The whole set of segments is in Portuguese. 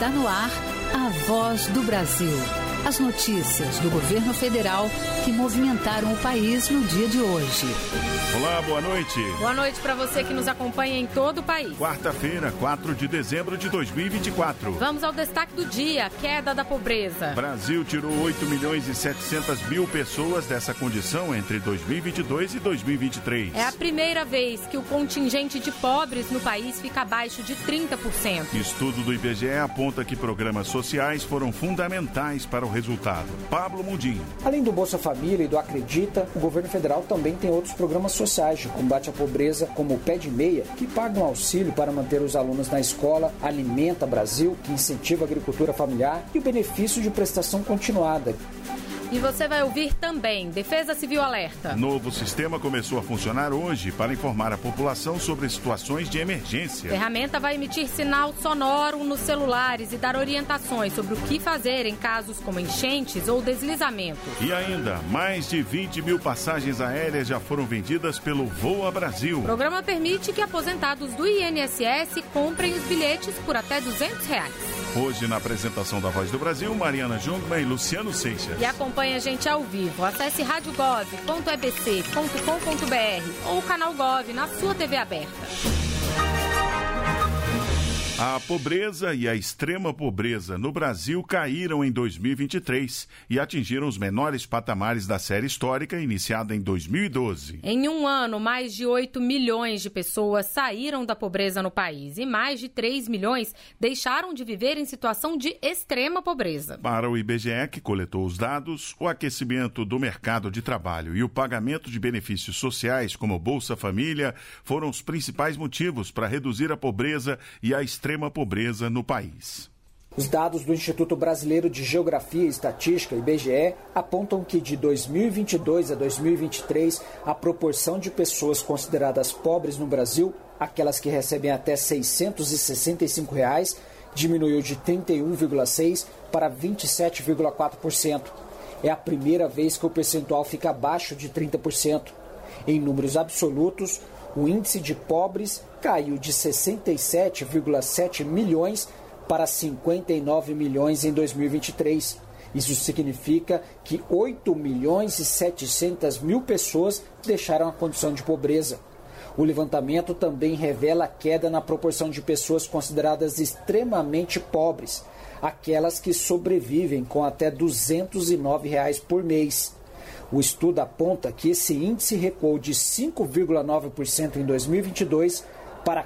Está no ar a Voz do Brasil. As notícias do governo federal que movimentaram o país no dia de hoje. Olá, boa noite. Boa noite para você que nos acompanha em todo o país. Quarta-feira, 4 de dezembro de 2024. Vamos ao destaque do dia, queda da pobreza. Brasil tirou 8.700.000 pessoas dessa condição entre 2022 e 2023. É a primeira vez que o contingente de pobres no país fica abaixo de 30%. Estudo do IBGE aponta que programas sociais foram fundamentais para o resultado. Pablo Mundim. Além do Bolsa Família e do Acredita, o governo federal também tem outros programas sociais de combate à pobreza, como o Pé de Meia, que paga um auxílio para manter os alunos na escola, Alimenta Brasil, que incentiva a agricultura familiar, e o benefício de prestação continuada. E você vai ouvir também Defesa Civil Alerta. Novo sistema começou a funcionar hoje para informar a população sobre situações de emergência. A ferramenta vai emitir sinal sonoro nos celulares e dar orientações sobre o que fazer em casos como enchentes ou deslizamentos. E ainda, mais de 20.000 passagens aéreas já foram vendidas pelo Voa Brasil. O programa permite que aposentados do INSS comprem os bilhetes por até R$200. Hoje, na apresentação da Voz do Brasil, Mariana Jungmann e Luciano Seixas. E acompanhe a gente ao vivo. Acesse radiogov.ebc.com.br ou o canal Gov na sua TV aberta. A pobreza e a extrema pobreza no Brasil caíram em 2023 e atingiram os menores patamares da série histórica iniciada em 2012. Em um ano, mais de 8 milhões de pessoas saíram da pobreza no país e mais de 3 milhões deixaram de viver em situação de extrema pobreza. Para o IBGE, que coletou os dados, o aquecimento do mercado de trabalho e o pagamento de benefícios sociais, como Bolsa Família, foram os principais motivos para reduzir a pobreza e a extrema pobreza no país. Os dados do Instituto Brasileiro de Geografia e Estatística, IBGE, apontam que de 2022 a 2023, a proporção de pessoas consideradas pobres no Brasil, aquelas que recebem até R$ 665, diminuiu de 31,6% para 27,4%. É a primeira vez que o percentual fica abaixo de 30%. Em números absolutos, o índice de pobres caiu de 67,7 milhões para 59 milhões em 2023. Isso significa que 8 milhões e 700 mil pessoas deixaram a condição de pobreza. O levantamento também revela a queda na proporção de pessoas consideradas extremamente pobres, aquelas que sobrevivem com até R$ 209 por mês. O estudo aponta que esse índice recuou de 5,9% em 2022 para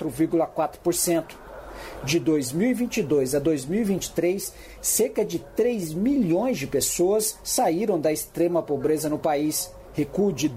4,4%. De 2022 a 2023, cerca de 3 milhões de pessoas saíram da extrema pobreza no país, recuo de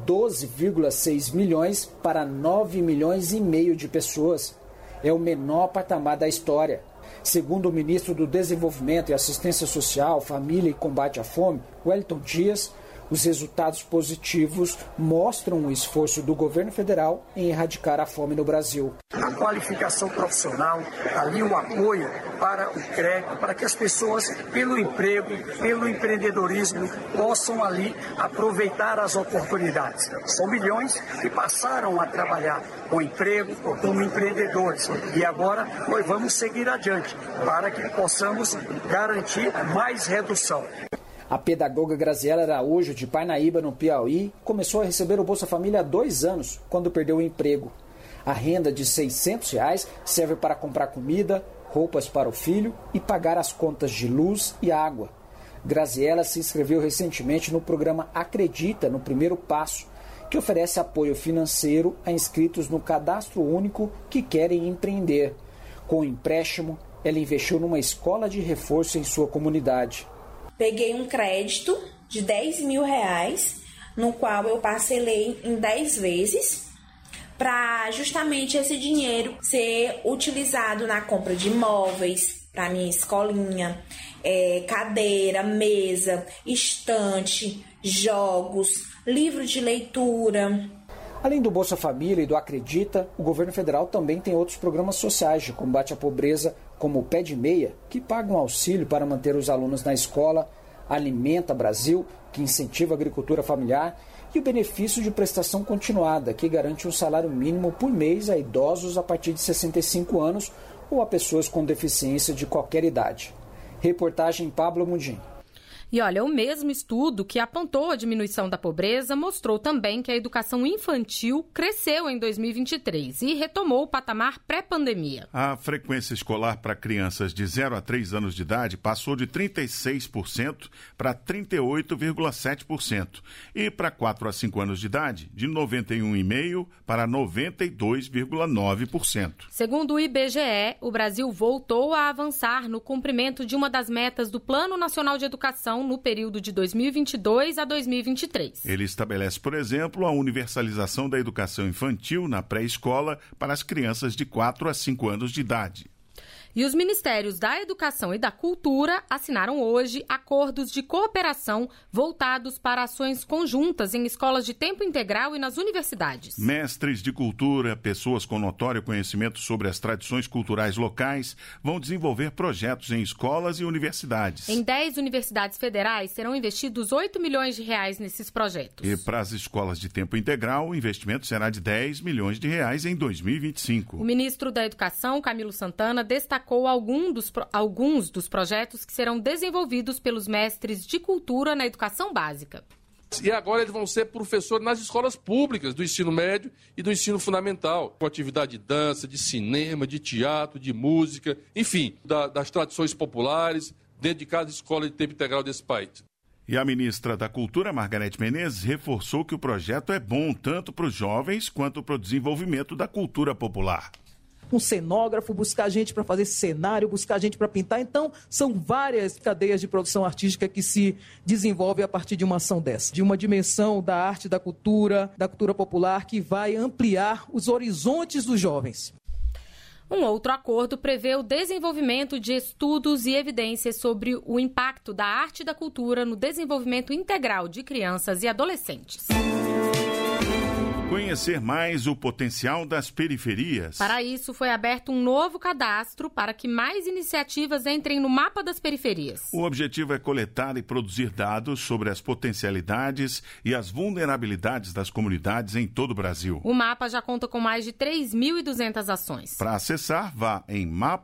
12,6 milhões para 9 milhões e meio de pessoas. É o menor patamar da história. Segundo o ministro do Desenvolvimento e Assistência Social, Família e Combate à Fome, Wellington Dias, os resultados positivos mostram o esforço do governo federal em erradicar a fome no Brasil. A qualificação profissional, ali o apoio para o crédito, para que as pessoas, pelo emprego, pelo empreendedorismo, possam ali aproveitar as oportunidades. São milhões que passaram a trabalhar com emprego, como empreendedores. E agora nós vamos seguir adiante para que possamos garantir mais redução. A pedagoga Graziela Araújo, de Parnaíba, no Piauí, começou a receber o Bolsa Família há 2 anos, quando perdeu o emprego. A renda de R$ 600 serve para comprar comida, roupas para o filho e pagar as contas de luz e água. Graziela se inscreveu recentemente no programa Acredita, no Primeiro Passo, que oferece apoio financeiro a inscritos no Cadastro Único que querem empreender. Com o empréstimo, ela investiu numa escola de reforço em sua comunidade. Peguei um crédito de R$10 mil, no qual eu parcelei em 10 vezes, para justamente esse dinheiro ser utilizado na compra de móveis para minha escolinha, cadeira, mesa, estante, jogos, livro de leitura. Além do Bolsa Família e do Acredita, o governo federal também tem outros programas sociais de combate à pobreza, como o Pé de Meia, que paga um auxílio para manter os alunos na escola, Alimenta Brasil, que incentiva a agricultura familiar, e o benefício de prestação continuada, que garante um salário mínimo por mês a idosos a partir de 65 anos, ou a pessoas com deficiência de qualquer idade. Reportagem Pablo Mundim. E olha, o mesmo estudo que apontou a diminuição da pobreza mostrou também que a educação infantil cresceu em 2023 e retomou o patamar pré-pandemia. A frequência escolar para crianças de 0 a 3 anos de idade passou de 36% para 38,7% e para 4 a 5 anos de idade, de 91,5% para 92,9%. Segundo o IBGE, o Brasil voltou a avançar no cumprimento de uma das metas do Plano Nacional de Educação no período de 2022 a 2023. Ele estabelece, por exemplo, a universalização da educação infantil na pré-escola para as crianças de 4 a 5 anos de idade. E os Ministérios da Educação e da Cultura assinaram hoje acordos de cooperação voltados para ações conjuntas em escolas de tempo integral e nas universidades. Mestres de cultura, pessoas com notório conhecimento sobre as tradições culturais locais, vão desenvolver projetos em escolas e universidades. Em 10 universidades federais serão investidos R$8 milhões nesses projetos. E para as escolas de tempo integral, o investimento será de R$10 milhões em 2025. O ministro da Educação, Camilo Santana, destacou alguns dos projetos que serão desenvolvidos pelos mestres de cultura na educação básica. E agora eles vão ser professores nas escolas públicas do ensino médio e do ensino fundamental, com atividade de dança, de cinema, de teatro, de música, enfim, das tradições populares dentro de cada escola de tempo integral desse país. E a ministra da Cultura, Margarete Menezes, reforçou que o projeto é bom tanto para os jovens quanto para o desenvolvimento da cultura popular. Um cenógrafo, buscar gente para fazer cenário, buscar gente para pintar. Então, são várias cadeias de produção artística que se desenvolvem a partir de uma ação dessa. De uma dimensão da arte, da cultura popular, que vai ampliar os horizontes dos jovens. Um outro acordo prevê o desenvolvimento de estudos e evidências sobre o impacto da arte e da cultura no desenvolvimento integral de crianças e adolescentes. Conhecer mais o potencial das periferias. Para isso, foi aberto um novo cadastro para que mais iniciativas entrem no mapa das periferias. O objetivo é coletar e produzir dados sobre as potencialidades e as vulnerabilidades das comunidades em todo o Brasil. O mapa já conta com mais de 3.200 ações. Para acessar, vá em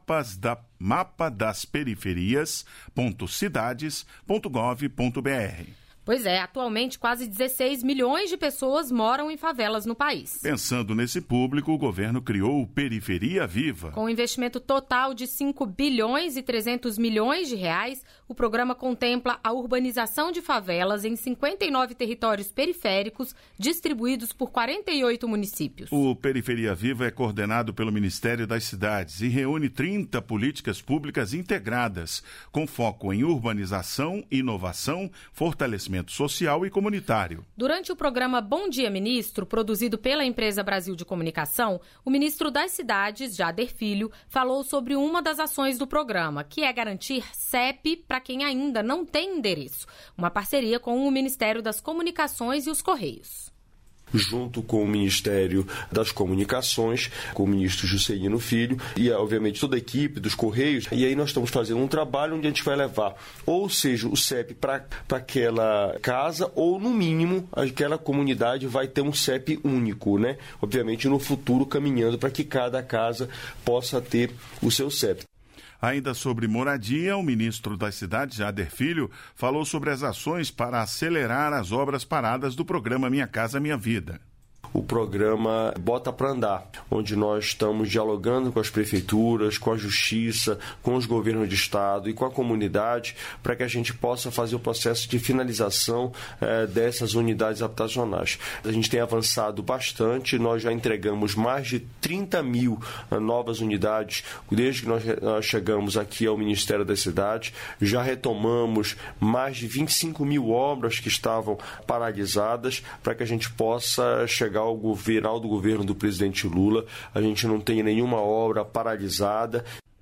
mapadasperiferias.cidades.gov.br. Pois é, atualmente quase 16 milhões de pessoas moram em favelas no país. Pensando nesse público, o governo criou o Periferia Viva. Com um investimento total de 5 bilhões e 300 milhões de reais, o programa contempla a urbanização de favelas em 59 territórios periféricos, distribuídos por 48 municípios. O Periferia Viva é coordenado pelo Ministério das Cidades e reúne 30 políticas públicas integradas, com foco em urbanização, inovação, fortalecimento social e comunitário. Durante o programa Bom Dia Ministro, produzido pela empresa Brasil de Comunicação, o ministro das Cidades, Jader Filho, falou sobre uma das ações do programa, que é garantir CEP para quem ainda não tem endereço, uma parceria com o Ministério das Comunicações e os Correios. Junto com o Ministério das Comunicações, com o ministro Juscelino Filho e, obviamente, toda a equipe dos Correios. E aí nós estamos fazendo um trabalho onde a gente vai levar, ou seja, o CEP para aquela casa, ou, no mínimo, aquela comunidade vai ter um CEP único, né? Obviamente, no futuro, caminhando para que cada casa possa ter o seu CEP. Ainda sobre moradia, o ministro das Cidades, Jader Filho, falou sobre as ações para acelerar as obras paradas do programa Minha Casa Minha Vida. O programa Bota para Andar, onde nós estamos dialogando com as prefeituras, com a justiça, com os governos de estado e com a comunidade, para que a gente possa fazer o processo de finalização dessas unidades habitacionais. A gente tem avançado bastante, nós já entregamos mais de 30 mil novas unidades, desde que nós chegamos aqui ao Ministério das Cidades, já retomamos mais de 25 mil obras que estavam paralisadas, para que a gente possa chegar ao final do governo do presidente Lula. A gente não tem nenhuma obra paralisada.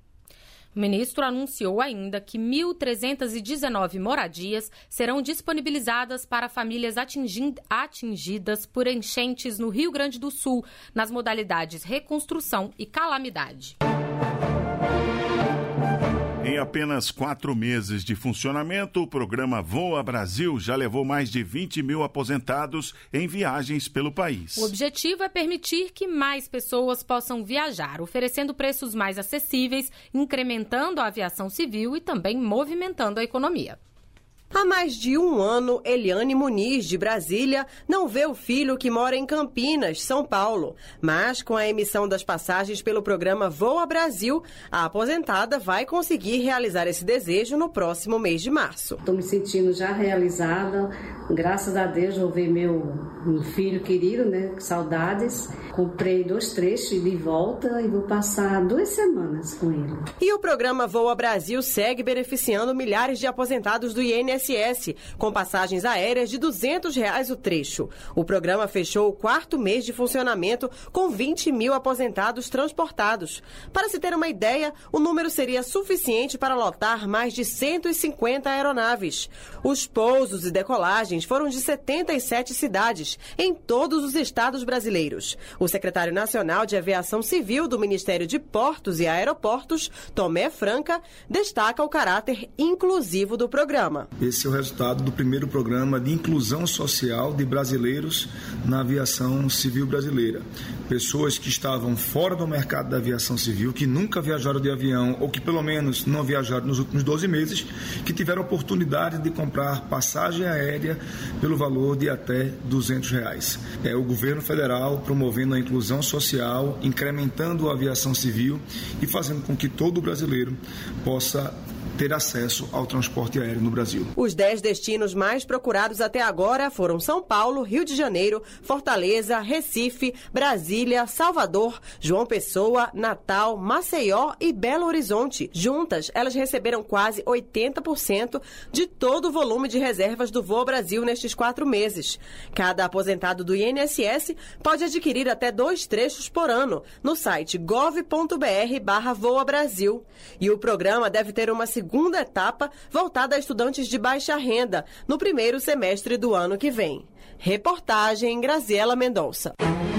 O ministro anunciou ainda que 1.319 moradias serão disponibilizadas para famílias atingidas por enchentes no Rio Grande do Sul, nas modalidades reconstrução e calamidade. Em apenas 4 meses de funcionamento, o programa Voa Brasil já levou mais de 20 mil aposentados em viagens pelo país. O objetivo é permitir que mais pessoas possam viajar, oferecendo preços mais acessíveis, incrementando a aviação civil e também movimentando a economia. Há mais de um ano, Eliane Muniz, de Brasília, não vê o filho que mora em Campinas, São Paulo. Mas, com a emissão das passagens pelo programa Voa Brasil, a aposentada vai conseguir realizar esse desejo no próximo mês de março. Estou me sentindo já realizada. Graças a Deus, eu vi meu filho querido, né? Saudades. Comprei 2 trechos de volta e vou passar 2 semanas com ele. E o programa Voa Brasil segue beneficiando milhares de aposentados do INSS, com passagens aéreas de R$200 o trecho. O programa fechou o 4º mês de funcionamento com 20 mil aposentados transportados. Para se ter uma ideia, o número seria suficiente para lotar mais de 150 aeronaves. Os pousos e decolagens foram de 77 cidades, em todos os estados brasileiros. O secretário nacional de Aviação Civil do Ministério de Portos e Aeroportos, Tomé Franca, destaca o caráter inclusivo do programa. Esse é o resultado do primeiro programa de inclusão social de brasileiros na aviação civil brasileira. Pessoas que estavam fora do mercado da aviação civil, que nunca viajaram de avião ou que pelo menos não viajaram nos últimos 12 meses, que tiveram a oportunidade de comprar passagem aérea pelo valor de até R$200. É o governo federal promovendo a inclusão social, incrementando a aviação civil e fazendo com que todo brasileiro possa ter acesso ao transporte aéreo no Brasil. Os 10 destinos mais procurados até agora foram São Paulo, Rio de Janeiro, Fortaleza, Recife, Brasília, Salvador, João Pessoa, Natal, Maceió e Belo Horizonte. Juntas, elas receberam quase 80% de todo o volume de reservas do Voa Brasil nestes 4 meses. Cada aposentado do INSS pode adquirir até 2 trechos por ano no site gov.br/Voa Brasil. E o programa deve ter uma segunda etapa voltada a estudantes de baixa renda no primeiro semestre do ano que vem. Reportagem Graziela Mendonça.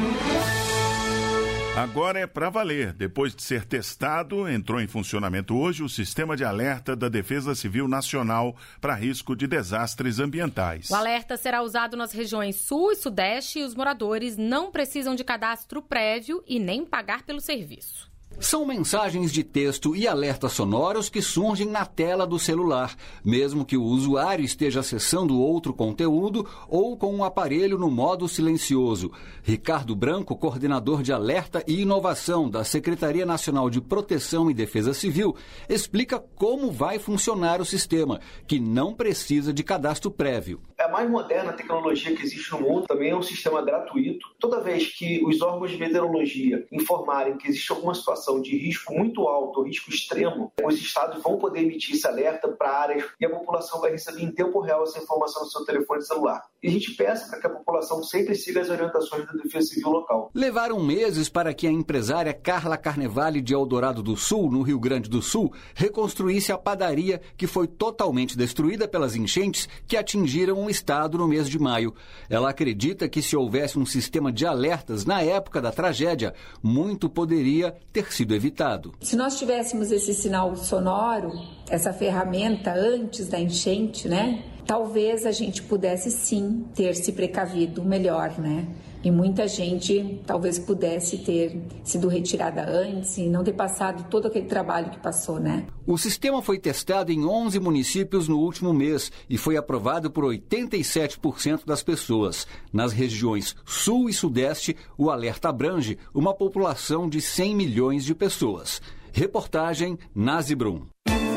Agora é para valer. Depois de ser testado, entrou em funcionamento hoje o Sistema de Alerta da Defesa Civil Nacional para risco de desastres ambientais. O alerta será usado nas regiões Sul e Sudeste e os moradores não precisam de cadastro prévio e nem pagar pelo serviço. São mensagens de texto e alertas sonoros que surgem na tela do celular, mesmo que o usuário esteja acessando outro conteúdo ou com um aparelho no modo silencioso. Ricardo Branco, coordenador de alerta e inovação da Secretaria Nacional de Proteção e Defesa Civil, explica como vai funcionar o sistema, que não precisa de cadastro prévio. A mais moderna tecnologia que existe no mundo também é um sistema gratuito. Toda vez que os órgãos de meteorologia informarem que existe alguma situação de risco muito alto, risco extremo, os estados vão poder emitir esse alerta para áreas e a população vai receber em tempo real essa informação no seu telefone celular. E a gente peça para que a população sempre siga as orientações da Defesa Civil local. Levaram meses para que a empresária Carla Carnevale de Eldorado do Sul, no Rio Grande do Sul, reconstruísse a padaria que foi totalmente destruída pelas enchentes que atingiram o estado no mês de maio. Ela acredita que se houvesse um sistema de alertas na época da tragédia, muito poderia ter sido evitado. Se nós tivéssemos esse sinal sonoro, essa ferramenta antes da enchente, né? Talvez a gente pudesse sim ter se precavido melhor, né? E muita gente talvez pudesse ter sido retirada antes e não ter passado todo aquele trabalho que passou, né? O sistema foi testado em 11 municípios no último mês e foi aprovado por 87% das pessoas. Nas regiões Sul e Sudeste, o alerta abrange uma população de 100 milhões de pessoas. Reportagem Nazi Brum.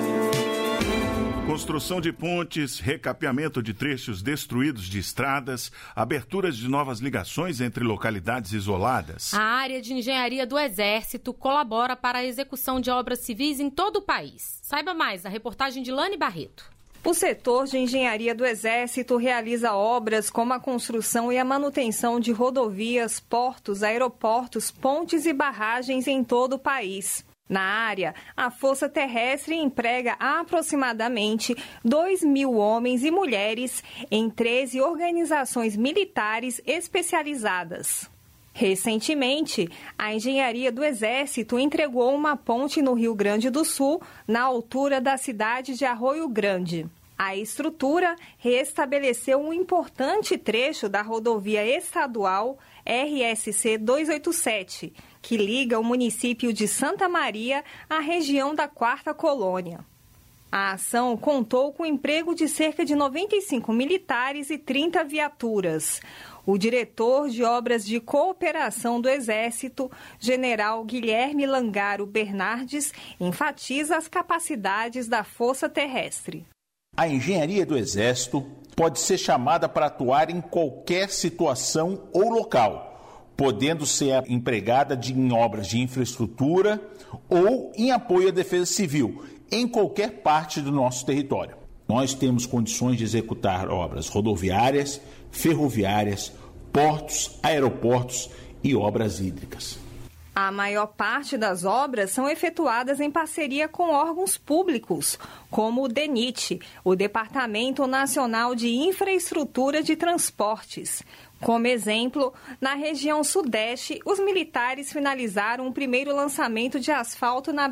Construção de pontes, recapeamento de trechos destruídos de estradas, aberturas de novas ligações entre localidades isoladas. A área de engenharia do Exército colabora para a execução de obras civis em todo o país. Saiba mais na reportagem de Lani Barreto. O setor de engenharia do Exército realiza obras como a construção e a manutenção de rodovias, portos, aeroportos, pontes e barragens em todo o país. Na área, a Força Terrestre emprega aproximadamente 2.000 homens e mulheres em 13 organizações militares especializadas. Recentemente, a Engenharia do Exército entregou uma ponte no Rio Grande do Sul, na altura da cidade de Arroio Grande. A estrutura restabeleceu um importante trecho da rodovia estadual RSC 287, que liga o município de Santa Maria à região da Quarta Colônia. A ação contou com o emprego de cerca de 95 militares e 30 viaturas. O diretor de Obras de Cooperação do Exército, General Guilherme Langaro Bernardes, enfatiza as capacidades da Força Terrestre. A Engenharia do Exército pode ser chamada para atuar em qualquer situação ou local, podendo ser empregada em obras de infraestrutura ou em apoio à defesa civil, em qualquer parte do nosso território. Nós temos condições de executar obras rodoviárias, ferroviárias, portos, aeroportos e obras hídricas. A maior parte das obras são efetuadas em parceria com órgãos públicos, como o DENIT, o Departamento Nacional de Infraestrutura de Transportes. Como exemplo, na região sudeste, os militares finalizaram o primeiro lançamento de asfalto na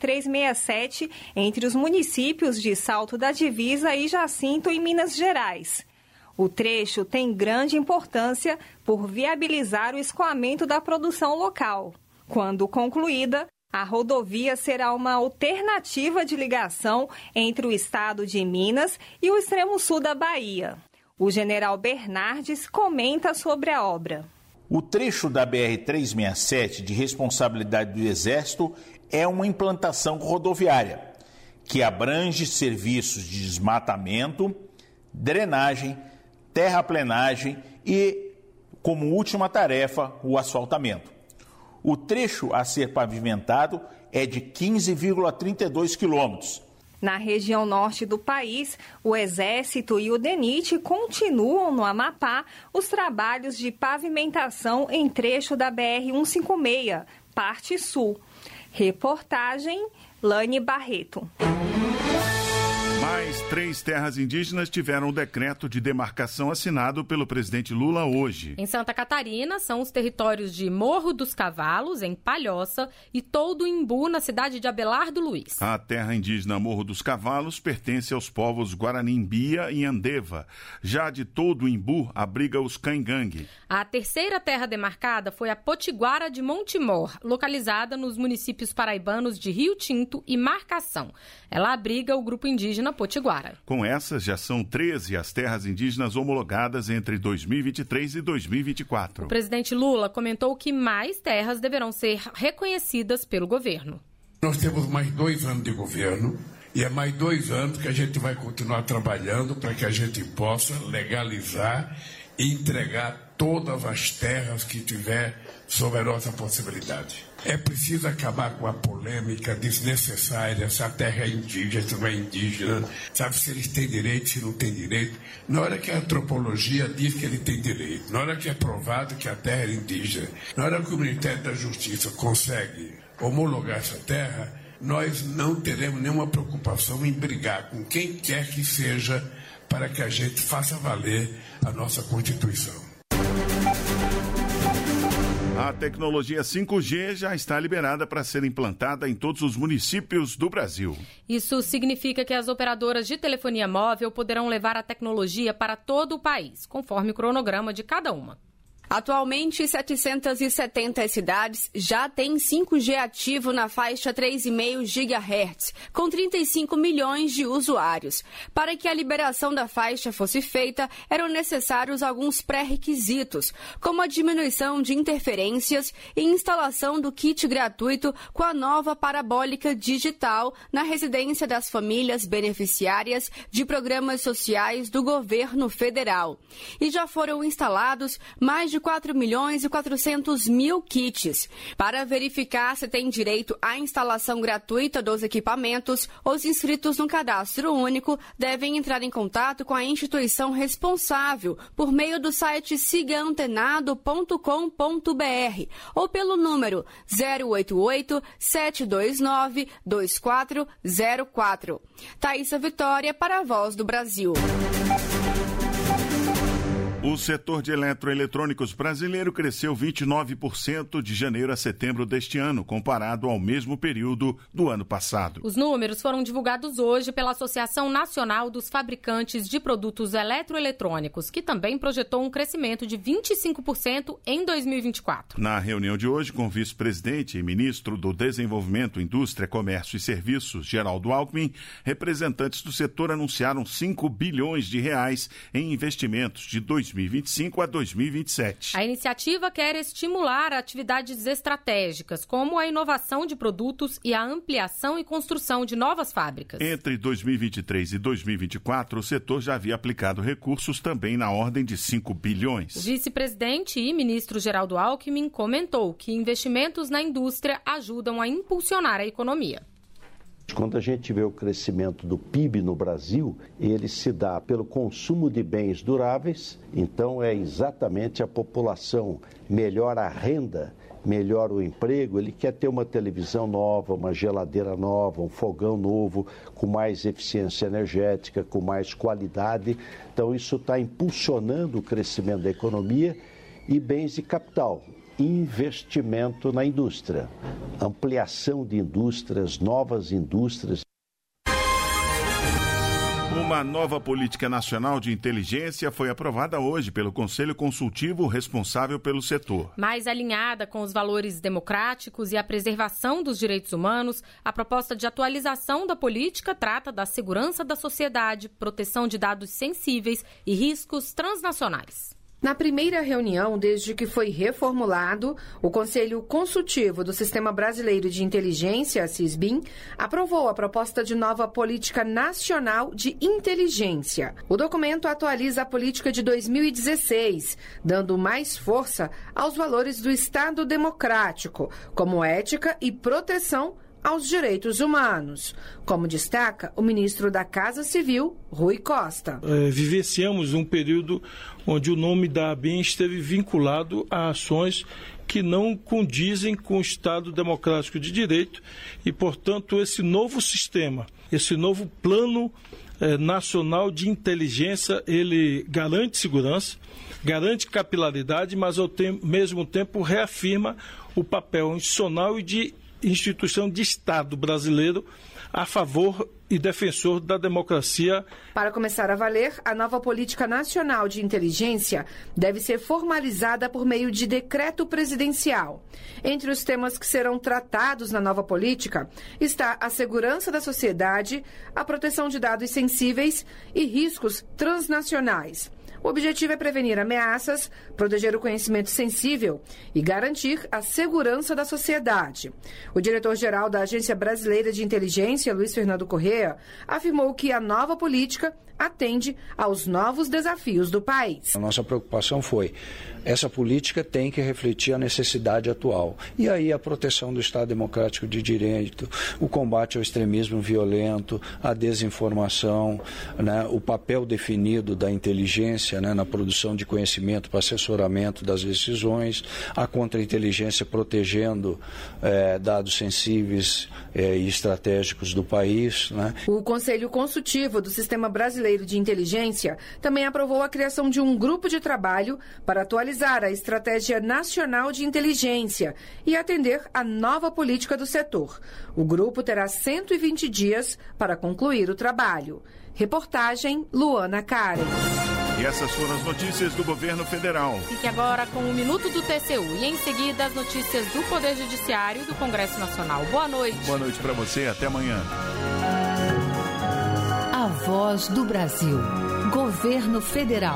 BR-367 entre os municípios de Salto da Divisa e Jacinto, em Minas Gerais. O trecho tem grande importância por viabilizar o escoamento da produção local. Quando concluída, a rodovia será uma alternativa de ligação entre o estado de Minas e o extremo sul da Bahia. O general Bernardes comenta sobre a obra. O trecho da BR-367 de responsabilidade do Exército é uma implantação rodoviária, que abrange serviços de desmatamento, drenagem, terraplenagem e, como última tarefa, o asfaltamento. O trecho a ser pavimentado é de 15,32 quilômetros. Na região norte do país, o Exército e o DENIT continuam no Amapá os trabalhos de pavimentação em trecho da BR-156, parte sul. Reportagem, Lane Barreto. Mais 3 terras indígenas tiveram o decreto de demarcação assinado pelo presidente Lula hoje. Em Santa Catarina, são os territórios de Morro dos Cavalos, em Palhoça, e Todo Imbu, na cidade de Abelardo Luiz. A terra indígena Morro dos Cavalos pertence aos povos Guaranimbia e Andeva. Já de Todo Imbu, abriga os Caingangue. A terceira terra demarcada foi a Potiguara de Montemor, localizada nos municípios paraibanos de Rio Tinto e Marcação. Ela abriga o grupo indígena Potiguara. Com essas, já são 13 as terras indígenas homologadas entre 2023 e 2024. O presidente Lula comentou que mais terras deverão ser reconhecidas pelo governo. Nós temos mais 2 anos de governo e é mais 2 anos que a gente vai continuar trabalhando para que a gente possa legalizar e entregar todas as terras que tiver sob a nossa possibilidade. É preciso acabar com a polêmica desnecessária, se a terra é indígena, se não é indígena, sabe se eles têm direito, se não têm direito. Na hora que a antropologia diz que ele tem direito, na hora que é provado que a terra é indígena, na hora que o Ministério da Justiça consegue homologar essa terra, nós não teremos nenhuma preocupação em brigar com quem quer que seja para que a gente faça valer a nossa Constituição. A tecnologia 5G já está liberada para ser implantada em todos os municípios do Brasil. Isso significa que as operadoras de telefonia móvel poderão levar a tecnologia para todo o país, conforme o cronograma de cada uma. Atualmente, 770 cidades já têm 5G ativo na faixa 3,5 GHz, com 35 milhões de usuários. Para que a liberação da faixa fosse feita, eram necessários alguns pré-requisitos, como a diminuição de interferências e instalação do kit gratuito com a nova parabólica digital na residência das famílias beneficiárias de programas sociais do governo federal. E já foram instalados mais de 4 milhões e 400 mil kits. Para verificar se tem direito à instalação gratuita dos equipamentos, os inscritos no cadastro único devem entrar em contato com a instituição responsável por meio do site sigaantenado.com.br ou pelo número 088-729-2404. Thaísa Vitória para a Voz do Brasil. O setor de eletroeletrônicos brasileiro cresceu 29% de janeiro a setembro deste ano, comparado ao mesmo período do ano passado. Os números foram divulgados hoje pela Associação Nacional dos Fabricantes de Produtos Eletroeletrônicos, que também projetou um crescimento de 25% em 2024. Na reunião de hoje, com o vice-presidente e ministro do Desenvolvimento, Indústria, Comércio e Serviços, Geraldo Alckmin, representantes do setor anunciaram 5 bilhões de reais em investimentos de 2025 a 2027. A iniciativa quer estimular atividades estratégicas, como a inovação de produtos e a ampliação e construção de novas fábricas. Entre 2023 e 2024, o setor já havia aplicado recursos também na ordem de 5 bilhões. O vice-presidente e ministro Geraldo Alckmin comentou que investimentos na indústria ajudam a impulsionar a economia. Quando a gente vê o crescimento do PIB no Brasil, ele se dá pelo consumo de bens duráveis, então é exatamente a população melhora a renda, melhora o emprego, ele quer ter uma televisão nova, uma geladeira nova, um fogão novo, com mais eficiência energética, com mais qualidade, então isso está impulsionando o crescimento da economia e bens de capital. Investimento na indústria, ampliação de indústrias, novas indústrias. Uma nova política nacional de inteligência foi aprovada hoje pelo Conselho Consultivo responsável pelo setor. Mais alinhada com os valores democráticos e a preservação dos direitos humanos, a proposta de atualização da política trata da segurança da sociedade, proteção de dados sensíveis e riscos transnacionais. Na primeira reunião, desde que foi reformulado, o Conselho Consultivo do Sistema Brasileiro de Inteligência, SISBIN, aprovou a proposta de nova Política Nacional de Inteligência. O documento atualiza a política de 2016, dando mais força aos valores do Estado democrático, como ética e proteção aos direitos humanos, como destaca o ministro da Casa Civil, Rui Costa. Vivenciamos um período onde o nome da ABIN esteve vinculado a ações que não condizem com o Estado democrático de direito e, portanto, esse novo sistema, esse novo plano nacional de inteligência, ele garante segurança, garante capilaridade, mas ao mesmo tempo reafirma o papel institucional e de instituição de Estado brasileiro a favor e defensor da democracia. Para começar a valer, a nova Política Nacional de Inteligência deve ser formalizada por meio de decreto presidencial. Entre os temas que serão tratados na nova política está a segurança da sociedade, a proteção de dados sensíveis e riscos transnacionais. O objetivo é prevenir ameaças, proteger o conhecimento sensível e garantir a segurança da sociedade. O diretor-geral da Agência Brasileira de Inteligência, Luiz Fernando Corrêa, afirmou que a nova política atende aos novos desafios do país. A nossa preocupação foi, essa política tem que refletir a necessidade atual. E aí a proteção do Estado democrático de direito, o combate ao extremismo violento, a desinformação, né, o papel definido da inteligência, né, na produção de conhecimento para assessoramento das decisões, a contra-inteligência protegendo dados sensíveis e estratégicos do país. Né. O Conselho Consultivo do Sistema Brasileiro de Inteligência também aprovou a criação de um grupo de trabalho para atualizar a Estratégia Nacional de Inteligência e atender a nova política do setor. O grupo terá 120 dias para concluir o trabalho. Reportagem Luana Karen. E essas foram as notícias do governo federal. Fique agora com o Minuto do TCU e em seguida as notícias do Poder Judiciário e do Congresso Nacional. Boa noite. Boa noite para você, até amanhã. A Voz do Brasil. Governo Federal.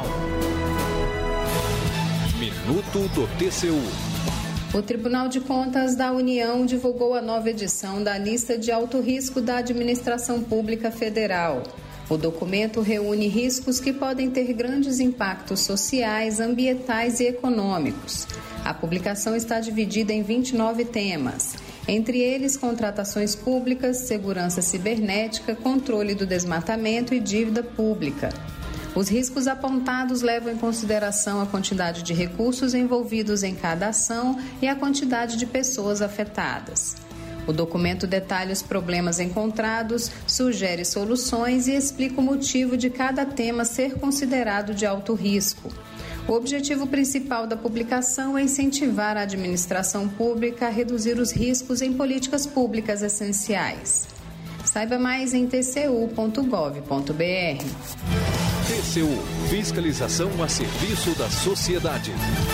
Minuto do TCU. O Tribunal de Contas da União divulgou a nova edição da lista de alto risco da Administração Pública Federal. O documento reúne riscos que podem ter grandes impactos sociais, ambientais e econômicos. A publicação está dividida em 29 temas, entre eles contratações públicas, segurança cibernética, controle do desmatamento e dívida pública. Os riscos apontados levam em consideração a quantidade de recursos envolvidos em cada ação e a quantidade de pessoas afetadas. O documento detalha os problemas encontrados, sugere soluções e explica o motivo de cada tema ser considerado de alto risco. O objetivo principal da publicação é incentivar a administração pública a reduzir os riscos em políticas públicas essenciais. Saiba mais em tcu.gov.br. TCU, fiscalização a serviço da sociedade.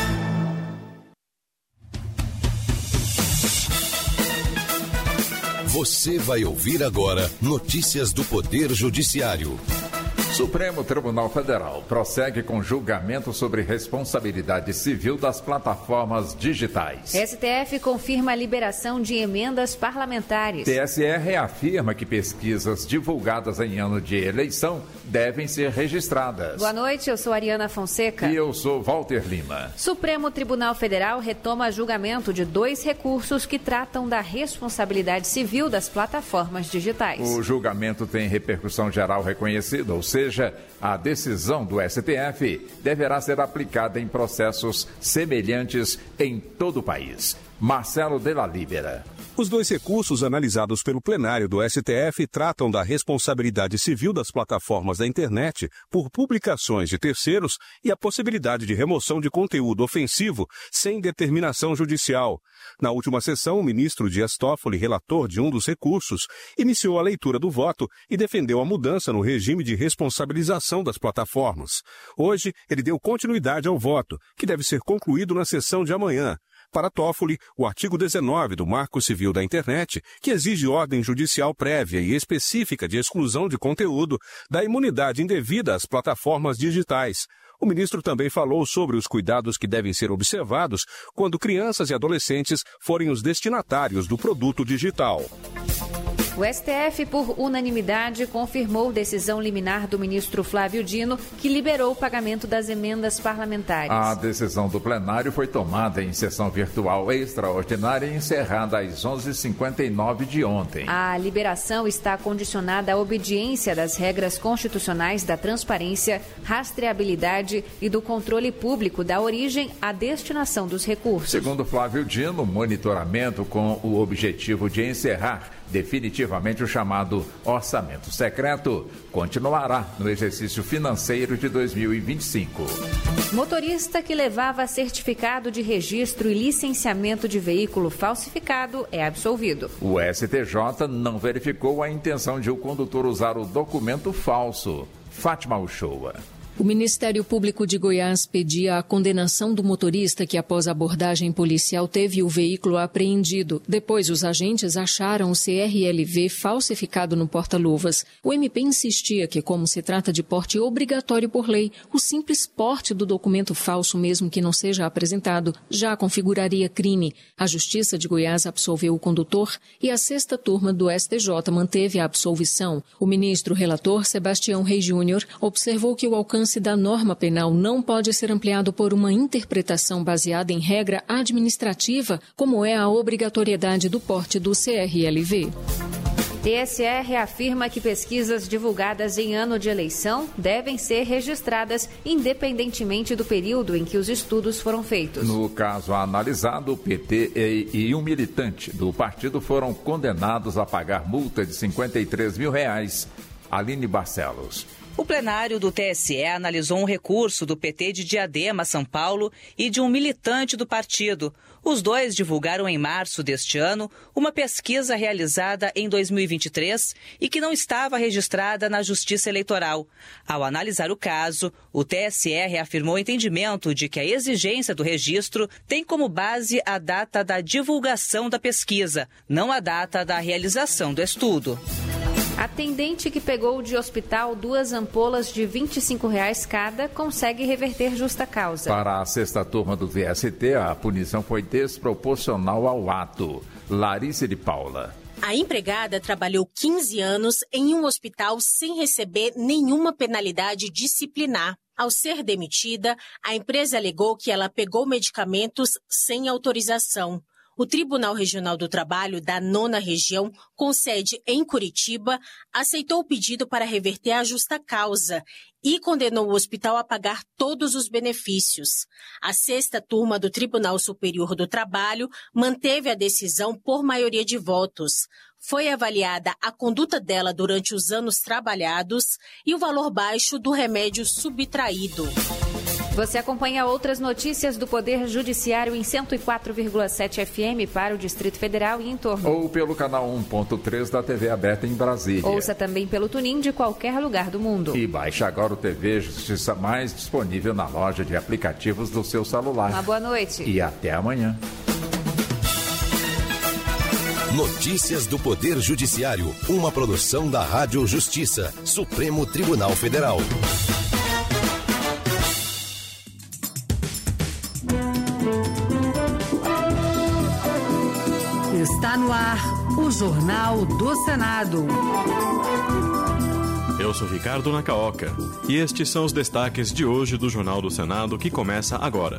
Você vai ouvir agora notícias do Poder Judiciário. Supremo Tribunal Federal prossegue com julgamento sobre responsabilidade civil das plataformas digitais. STF confirma a liberação de emendas parlamentares. TSE reafirma que pesquisas divulgadas em ano de eleição devem ser registradas. Boa noite, eu sou Ariana Fonseca. E eu sou Walter Lima. Supremo Tribunal Federal retoma julgamento de 2 recursos que tratam da responsabilidade civil das plataformas digitais. O julgamento tem repercussão geral reconhecida, ou seja, a decisão do STF deverá ser aplicada em processos semelhantes em todo o país. Marcelo Della Libera. Os 2 recursos analisados pelo plenário do STF tratam da responsabilidade civil das plataformas da internet por publicações de terceiros e a possibilidade de remoção de conteúdo ofensivo sem determinação judicial. Na última sessão, o ministro Dias Toffoli, relator de um dos recursos, iniciou a leitura do voto e defendeu a mudança no regime de responsabilização das plataformas. Hoje, ele deu continuidade ao voto, que deve ser concluído na sessão de amanhã. Para Toffoli, o artigo 19 do Marco Civil da Internet, que exige ordem judicial prévia e específica de exclusão de conteúdo, dá imunidade indevida às plataformas digitais. O ministro também falou sobre os cuidados que devem ser observados quando crianças e adolescentes forem os destinatários do produto digital. O STF, por unanimidade, confirmou decisão liminar do ministro Flávio Dino, que liberou o pagamento das emendas parlamentares. A decisão do plenário foi tomada em sessão virtual extraordinária e encerrada às 11h59 de ontem. A liberação está condicionada à obediência das regras constitucionais da transparência, rastreabilidade e do controle público da origem à destinação dos recursos. Segundo Flávio Dino, o monitoramento com o objetivo de encerrar definitivamente o chamado orçamento secreto continuará no exercício financeiro de 2025. Motorista que levava certificado de registro e licenciamento de veículo falsificado é absolvido. O STJ não verificou a intenção de o condutor usar o documento falso. Fátima Uchoa. O Ministério Público de Goiás pedia a condenação do motorista que, após abordagem policial, teve o veículo apreendido. Depois, os agentes acharam o CRLV falsificado no porta-luvas. O MP insistia que, como se trata de porte obrigatório por lei, o simples porte do documento falso, mesmo que não seja apresentado, já configuraria crime. A Justiça de Goiás absolveu o condutor e a 6ª turma do STJ manteve a absolvição. O ministro relator, Sebastião Reis Júnior, observou que o alcance da norma penal não pode ser ampliado por uma interpretação baseada em regra administrativa, como é a obrigatoriedade do porte do CRLV. TSE reafirma que pesquisas divulgadas em ano de eleição devem ser registradas independentemente do período em que os estudos foram feitos. No caso analisado, o PT e um militante do partido foram condenados a pagar multa de R$53 mil. Aline Barcelos. O plenário do TSE analisou um recurso do PT de Diadema, São Paulo, e de um militante do partido. Os dois divulgaram em março deste ano uma pesquisa realizada em 2023 e que não estava registrada na Justiça Eleitoral. Ao analisar o caso, o TSE reafirmou o entendimento de que a exigência do registro tem como base a data da divulgação da pesquisa, não a data da realização do estudo. Atendente que pegou de hospital 2 ampolas de R$25 cada consegue reverter justa causa. Para a 6ª turma do TST, a punição foi desproporcional ao ato. Larissa de Paula. A empregada trabalhou 15 anos em um hospital sem receber nenhuma penalidade disciplinar. Ao ser demitida, a empresa alegou que ela pegou medicamentos sem autorização. O Tribunal Regional do Trabalho da 9ª Região, com sede em Curitiba, aceitou o pedido para reverter a justa causa e condenou o hospital a pagar todos os benefícios. A 6ª turma do Tribunal Superior do Trabalho manteve a decisão por maioria de votos. Foi avaliada a conduta dela durante os anos trabalhados e o valor baixo do remédio subtraído. Você acompanha outras notícias do Poder Judiciário em 104,7 FM para o Distrito Federal e em torno. Ou pelo canal 1.3 da TV aberta em Brasília. Ouça também pelo TuneIn de qualquer lugar do mundo. E baixe agora o TV Justiça Mais, disponível na loja de aplicativos do seu celular. Uma boa noite. E até amanhã. Notícias do Poder Judiciário, uma produção da Rádio Justiça, Supremo Tribunal Federal. Está no ar o Jornal do Senado. Eu sou Ricardo Nacaoca e estes são os destaques de hoje do Jornal do Senado que começa agora.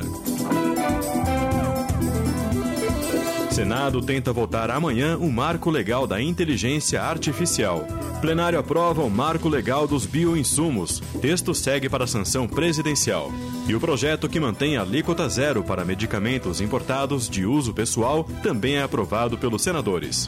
Senado tenta votar amanhã o Marco Legal da Inteligência Artificial. Plenário aprova o Marco Legal dos Bioinsumos. Texto segue para a sanção presidencial. E o projeto que mantém a alíquota zero para medicamentos importados de uso pessoal também é aprovado pelos senadores.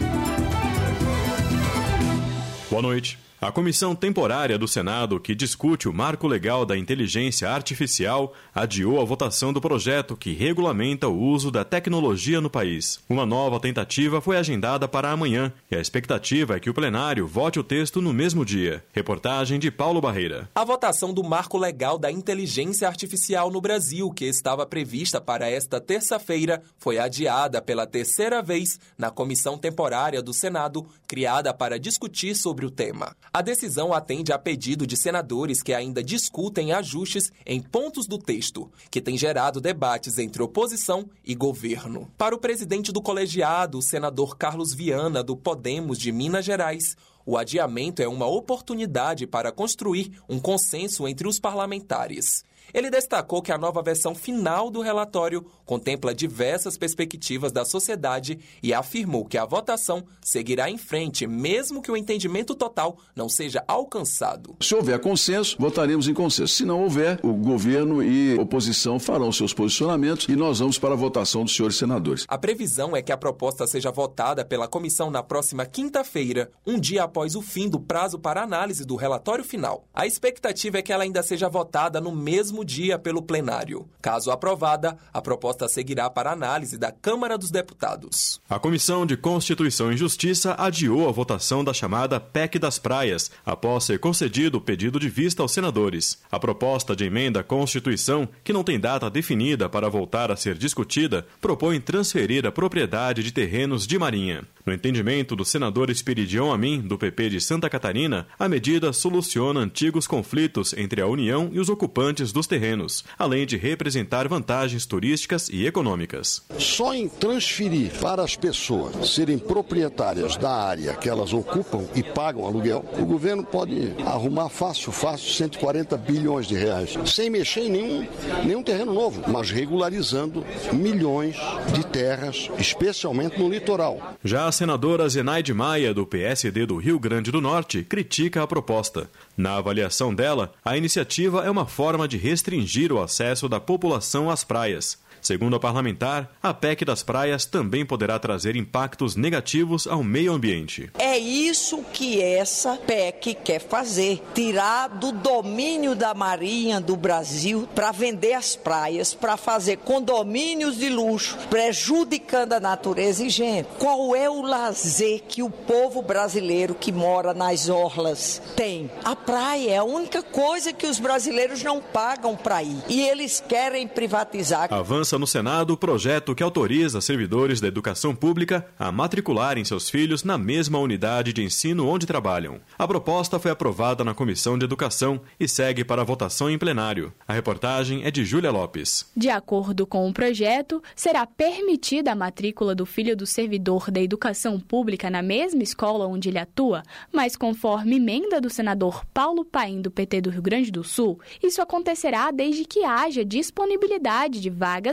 Boa noite. A Comissão Temporária do Senado, que discute o Marco Legal da Inteligência Artificial, adiou a votação do projeto que regulamenta o uso da tecnologia no país. Uma nova tentativa foi agendada para amanhã e a expectativa é que o plenário vote o texto no mesmo dia. Reportagem de Paulo Barreira. A votação do Marco Legal da Inteligência Artificial no Brasil, que estava prevista para esta terça-feira, foi adiada pela terceira vez na Comissão Temporária do Senado, criada para discutir sobre o tema. A decisão atende a pedido de senadores que ainda discutem ajustes em pontos do texto, que tem gerado debates entre oposição e governo. Para o presidente do colegiado, o senador Carlos Viana, do Podemos de Minas Gerais, o adiamento é uma oportunidade para construir um consenso entre os parlamentares. Ele destacou que a nova versão final do relatório contempla diversas perspectivas da sociedade e afirmou que a votação seguirá em frente, mesmo que o entendimento total não seja alcançado. Se houver consenso, votaremos em consenso. Se não houver, o governo e oposição farão seus posicionamentos e nós vamos para a votação dos senhores senadores. A previsão é que a proposta seja votada pela comissão na próxima quinta-feira, um dia após o fim do prazo para análise do relatório final. A expectativa é que ela ainda seja votada no mesmo dia pelo plenário. Caso aprovada, a proposta seguirá para análise da Câmara dos Deputados. A Comissão de Constituição e Justiça adiou a votação da chamada PEC das Praias, após ser concedido o pedido de vista aos senadores. A proposta de emenda à Constituição, que não tem data definida para voltar a ser discutida, propõe transferir a propriedade de terrenos de Marinha. No entendimento do senador Esperidião Amin, do PP de Santa Catarina, a medida soluciona antigos conflitos entre a União e os ocupantes dos terrenos, além de representar vantagens turísticas e econômicas. Só em transferir para as pessoas serem proprietárias da área que elas ocupam e pagam aluguel, o governo pode arrumar fácil 140 bilhões de reais, sem mexer em nenhum terreno novo, mas regularizando milhões de terras, especialmente no litoral. Já a senadora Zenaide Maia, do PSD do Rio Grande do Norte, critica a proposta. Na avaliação dela, a iniciativa é uma forma de restringir o acesso da população às praias. Segundo a parlamentar, a PEC das praias também poderá trazer impactos negativos ao meio ambiente. É isso que essa PEC quer fazer, tirar do domínio da Marinha do Brasil para vender as praias, para fazer condomínios de luxo, prejudicando a natureza. E, gente, qual é o lazer que o povo brasileiro que mora nas orlas tem? A praia é a única coisa que os brasileiros não pagam para ir. E eles querem privatizar. Avança no Senado o projeto que autoriza servidores da educação pública a matricularem seus filhos na mesma unidade de ensino onde trabalham. A proposta foi aprovada na Comissão de Educação e segue para a votação em plenário. A reportagem é de Júlia Lopes. De acordo com o projeto, será permitida a matrícula do filho do servidor da educação pública na mesma escola onde ele atua, mas conforme emenda do senador Paulo Paim, do PT do Rio Grande do Sul, isso acontecerá desde que haja disponibilidade de vagas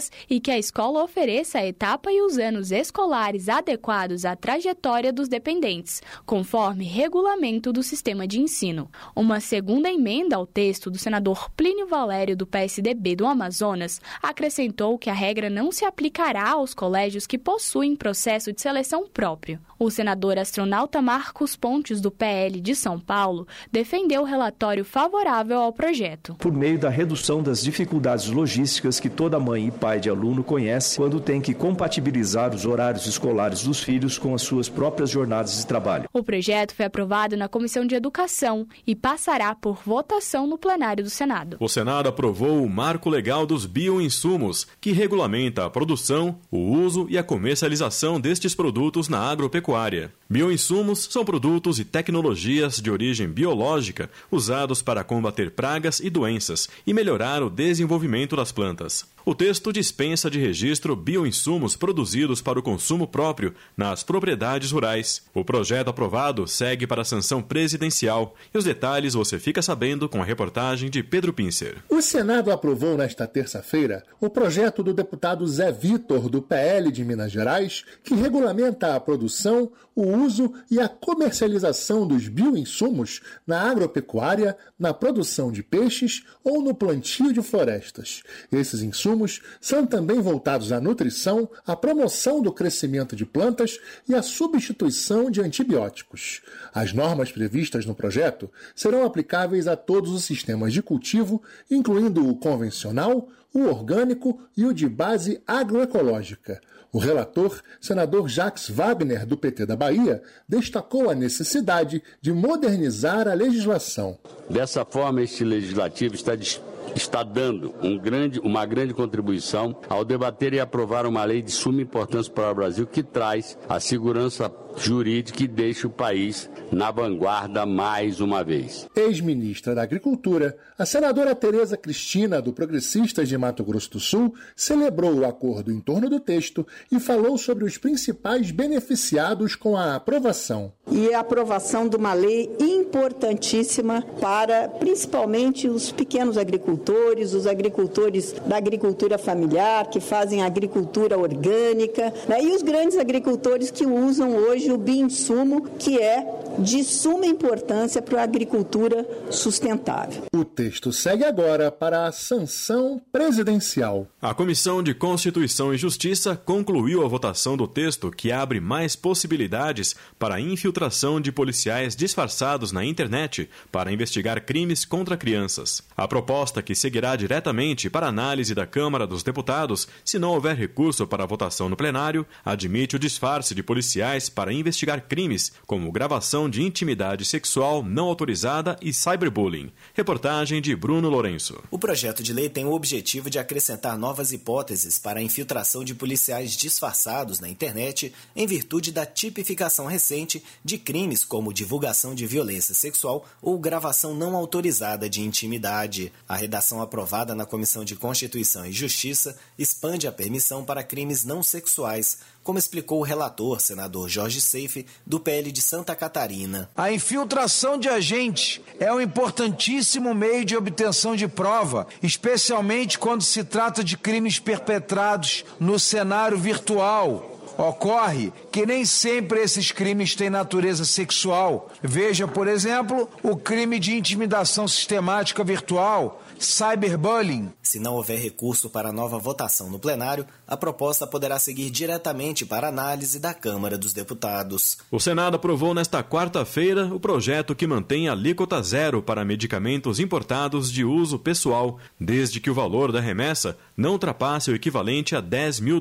etapas e que a escola ofereça a etapa e os anos escolares adequados à trajetória dos dependentes, conforme regulamento do sistema de ensino. Uma segunda emenda ao texto do senador Plínio Valério, do PSDB do Amazonas, acrescentou que a regra não se aplicará aos colégios que possuem processo de seleção próprio. O senador astronauta Marcos Pontes, do PL de São Paulo, defendeu o relatório favorável ao projeto. Por meio da redução das dificuldades logísticas que toda mãe e pai de aluno conhece quando tem que compatibilizar os horários escolares dos filhos com as suas próprias jornadas de trabalho. O projeto foi aprovado na Comissão de Educação e passará por votação no plenário do Senado. O Senado aprovou o Marco Legal dos Bioinsumos, que regulamenta a produção, o uso e a comercialização destes produtos na agropecuária. Bioinsumos são produtos e tecnologias de origem biológica usados para combater pragas e doenças e melhorar o desenvolvimento das plantas. O texto dispensa de registro bioinsumos produzidos para o consumo próprio nas propriedades rurais. O projeto aprovado segue para a sanção presidencial e os detalhes você fica sabendo com a reportagem de Pedro Pincer. O Senado aprovou nesta terça-feira o projeto do deputado Zé Vitor, do PL de Minas Gerais, que regulamenta a produção, o uso e a comercialização dos bioinsumos na agropecuária, na produção de peixes ou no plantio de florestas. Esses insumos são também voltados à nutrição, à promoção do crescimento de plantas e à substituição de antibióticos. As normas previstas no projeto serão aplicáveis a todos os sistemas de cultivo, incluindo o convencional, o orgânico e o de base agroecológica. O relator, senador Jacques Wagner, do PT da Bahia, destacou a necessidade de modernizar a legislação. Dessa forma, este legislativo está dando uma grande contribuição ao debater e aprovar uma lei de suma importância para o Brasil que traz a segurança jurídica e deixa o país na vanguarda mais uma vez. Ex-ministra da Agricultura, a senadora Tereza Cristina, do Progressistas de Mato Grosso do Sul, celebrou o acordo em torno do texto e falou sobre os principais beneficiados com a aprovação. E a aprovação de uma lei importantíssima para, principalmente, os pequenos agricultores, os agricultores da agricultura familiar, que fazem agricultura orgânica, né? E os grandes agricultores que usam hoje o bioinsumo, que é de suma importância para a agricultura sustentável. O texto segue agora para a sanção presidencial. A Comissão de Constituição e Justiça concluiu a votação do texto que abre mais possibilidades para a infiltração de policiais disfarçados na internet para investigar crimes contra crianças. A proposta, que seguirá diretamente para análise da Câmara dos Deputados, se não houver recurso para a votação no plenário, admite o disfarce de policiais para investigar crimes como gravação de intimidade sexual não autorizada e cyberbullying. Reportagem de Bruno Lourenço. O projeto de lei tem o objetivo de acrescentar novas hipóteses para a infiltração de policiais disfarçados na internet em virtude da tipificação recente de crimes como divulgação de violência sexual ou gravação não autorizada de intimidade. A redação aprovada na Comissão de Constituição e Justiça expande a permissão para crimes não sexuais, como explicou o relator, senador Jorge Seife, do PL de Santa Catarina. A infiltração de agentes é um importantíssimo meio de obtenção de prova, especialmente quando se trata de crimes perpetrados no cenário virtual. Ocorre que nem sempre esses crimes têm natureza sexual. Veja, por exemplo, o crime de intimidação sistemática virtual, cyberbullying. Se não houver recurso para nova votação no plenário, a proposta poderá seguir diretamente para análise da Câmara dos Deputados. O Senado aprovou nesta quarta-feira o projeto que mantém a alíquota zero para medicamentos importados de uso pessoal, desde que o valor da remessa não ultrapasse o equivalente a $10 mil.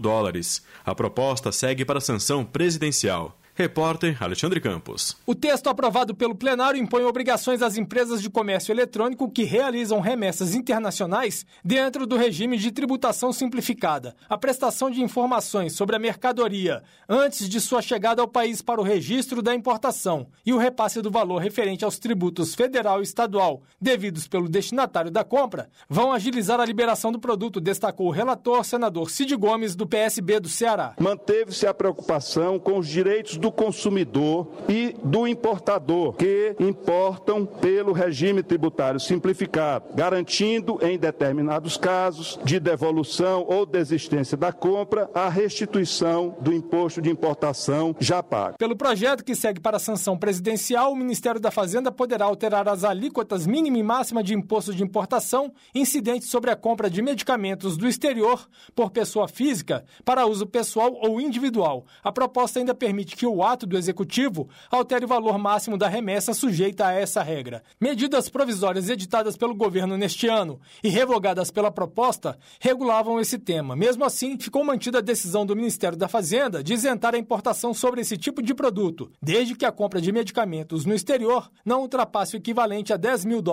A proposta segue para a sanção presidencial. Repórter Alexandre Campos. O texto aprovado pelo plenário impõe obrigações às empresas de comércio eletrônico que realizam remessas internacionais dentro do regime de tributação simplificada, a prestação de informações sobre a mercadoria antes de sua chegada ao país para o registro da importação e o repasse do valor referente aos tributos federal e estadual devidos pelo destinatário da compra vão agilizar a liberação do produto, destacou o relator, senador Cid Gomes, do PSB do Ceará. Manteve-se a preocupação com os direitos do consumidor e do importador, que importam pelo regime tributário simplificado, garantindo, em determinados casos de devolução ou desistência da compra, a restituição do imposto de importação já pago. Pelo projeto que segue para a sanção presidencial, o Ministério da Fazenda poderá alterar as alíquotas mínima e máxima de imposto de importação incidentes sobre a compra de medicamentos do exterior por pessoa física para uso pessoal ou individual. A proposta ainda permite que o ato do Executivo altere o valor máximo da remessa sujeita a essa regra. Medidas provisórias editadas pelo governo neste ano e revogadas pela proposta regulavam esse tema. Mesmo assim, ficou mantida a decisão do Ministério da Fazenda de isentar a importação sobre esse tipo de produto, desde que a compra de medicamentos no exterior não ultrapasse o equivalente a $10 mil.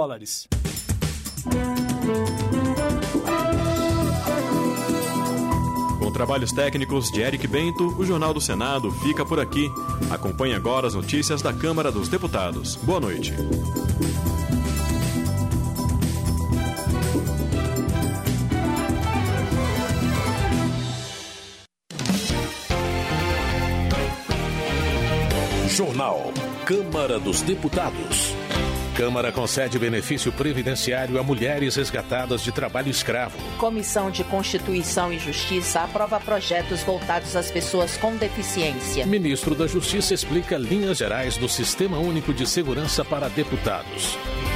Com trabalhos técnicos de Eric Bento, o Jornal do Senado fica por aqui. Acompanhe agora as notícias da Câmara dos Deputados. Boa noite. Jornal Câmara dos Deputados. Câmara concede benefício previdenciário a mulheres resgatadas de trabalho escravo. Comissão de Constituição e Justiça aprova projetos voltados às pessoas com deficiência. Ministro da Justiça explica linhas gerais do Sistema Único de Segurança para deputados.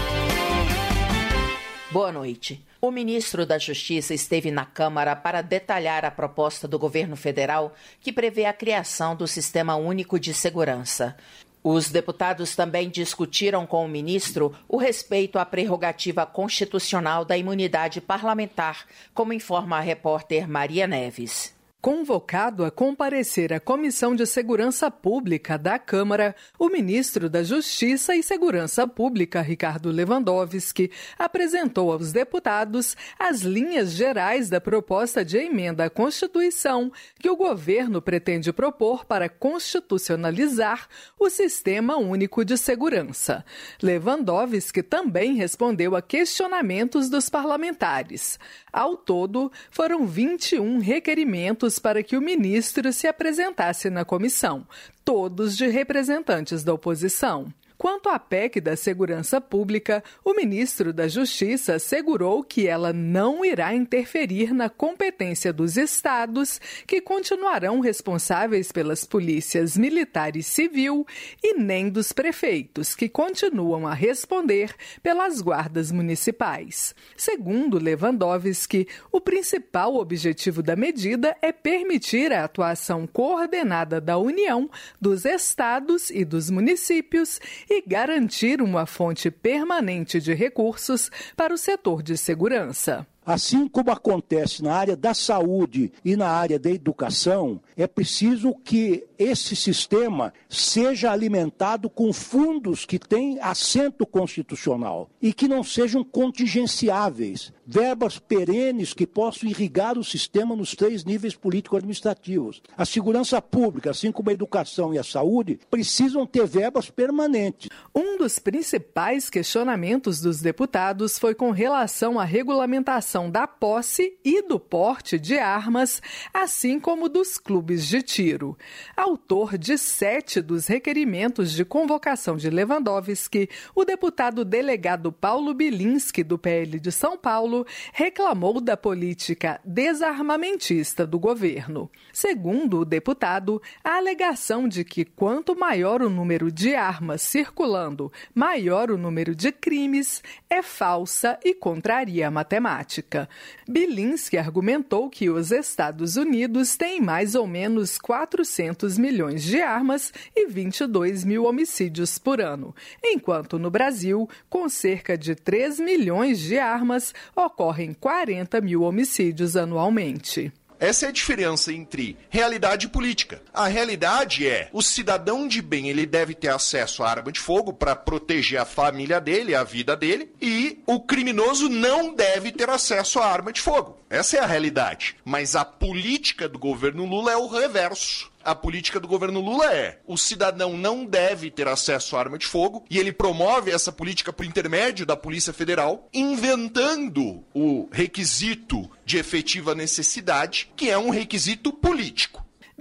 Boa noite. O ministro da Justiça esteve na Câmara para detalhar a proposta do governo federal que prevê a criação do Sistema Único de Segurança. Os deputados também discutiram com o ministro o respeito à prerrogativa constitucional da imunidade parlamentar, como informa a repórter Maria Neves. Convocado a comparecer à Comissão de Segurança Pública da Câmara, o ministro da Justiça e Segurança Pública, Ricardo Lewandowski, apresentou aos deputados as linhas gerais da proposta de emenda à Constituição que o governo pretende propor para constitucionalizar o Sistema Único de Segurança. Lewandowski também respondeu a questionamentos dos parlamentares. Ao todo, foram 21 requerimentos para que o ministro se apresentasse na comissão, todos de representantes da oposição. Quanto à PEC da Segurança Pública, o ministro da Justiça assegurou que ela não irá interferir na competência dos estados, que continuarão responsáveis pelas polícias militar e civil, e nem dos prefeitos, que continuam a responder pelas guardas municipais. Segundo Lewandowski, o principal objetivo da medida é permitir a atuação coordenada da União, dos estados e dos municípios e garantir uma fonte permanente de recursos para o setor de segurança. Assim como acontece na área da saúde e na área da educação, é preciso que esse sistema seja alimentado com fundos que têm assento constitucional e que não sejam contingenciáveis, verbas perenes que possam irrigar o sistema nos 3 níveis político-administrativos. A segurança pública, assim como a educação e a saúde, precisam ter verbas permanentes. Um dos principais questionamentos dos deputados foi com relação à regulamentação da posse e do porte de armas, assim como dos clubes de tiro. Autor de 7 dos requerimentos de convocação de Lewandowski, o deputado delegado Paulo Bilinski, do PL de São Paulo, reclamou da política desarmamentista do governo. Segundo o deputado, a alegação de que quanto maior o número de armas circulando, maior o número de crimes, é falsa e contraria a matemática. Bilinski argumentou que os Estados Unidos têm mais ou menos 400 milhões de armas e 22 mil homicídios por ano, enquanto no Brasil, com cerca de 3 milhões de armas, ocorrem 40 mil homicídios anualmente. Essa é a diferença entre realidade e política. A realidade é, o cidadão de bem, ele deve ter acesso à arma de fogo para proteger a família dele, a vida dele, e o criminoso não deve ter acesso à arma de fogo. Essa é a realidade. Mas a política do governo Lula é o reverso. A política do governo Lula é: o cidadão não deve ter acesso à arma de fogo, e ele promove essa política por intermédio da Polícia Federal, inventando o requisito de efetiva necessidade, que é um requisito político.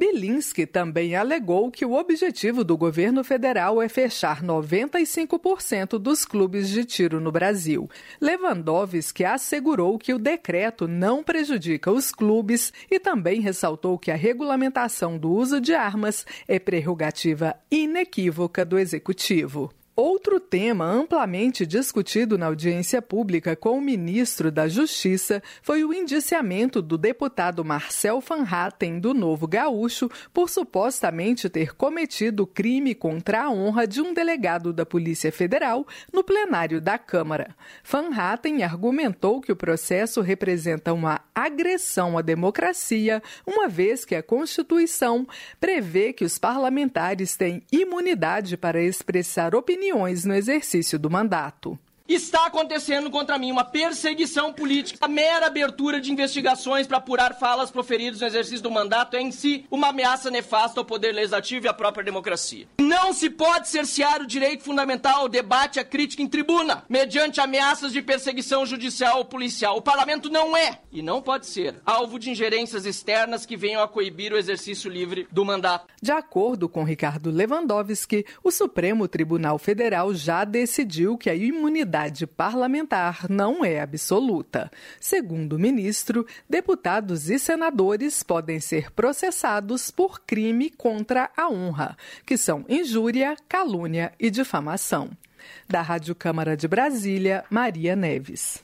Bilinski também alegou que o objetivo do governo federal é fechar 95% dos clubes de tiro no Brasil. Lewandowski assegurou que o decreto não prejudica os clubes e também ressaltou que a regulamentação do uso de armas é prerrogativa inequívoca do Executivo. Outro tema amplamente discutido na audiência pública com o ministro da Justiça foi o indiciamento do deputado Marcel Van Hatten, do Novo Gaúcho, por supostamente ter cometido crime contra a honra de um delegado da Polícia Federal no plenário da Câmara. Van Hatten argumentou que o processo representa uma agressão à democracia, uma vez que a Constituição prevê que os parlamentares têm imunidade para expressar opiniões no exercício do mandato. Está acontecendo contra mim uma perseguição política. A mera abertura de investigações para apurar falas proferidas no exercício do mandato é em si uma ameaça nefasta ao poder legislativo e à própria democracia. Não se pode cercear o direito fundamental ao debate e à crítica em tribuna, mediante ameaças de perseguição judicial ou policial. O parlamento não é, e não pode ser, alvo de ingerências externas que venham a coibir o exercício livre do mandato. De acordo com Ricardo Lewandowski, o Supremo Tribunal Federal já decidiu que a imunidade parlamentar não é absoluta. Segundo o ministro, deputados e senadores podem ser processados por crime contra a honra, que são injúria, calúnia e difamação. Da Rádio Câmara de Brasília, Maria Neves.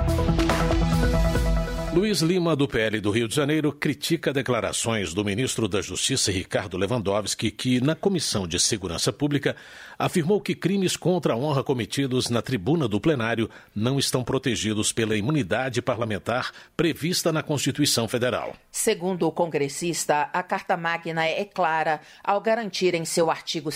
Luiz Lima, do PL do Rio de Janeiro, critica declarações do ministro da Justiça, Ricardo Lewandowski, que, na Comissão de Segurança Pública, afirmou que crimes contra a honra cometidos na tribuna do plenário não estão protegidos pela imunidade parlamentar prevista na Constituição Federal. Segundo o congressista, a Carta Magna é clara ao garantir em seu artigo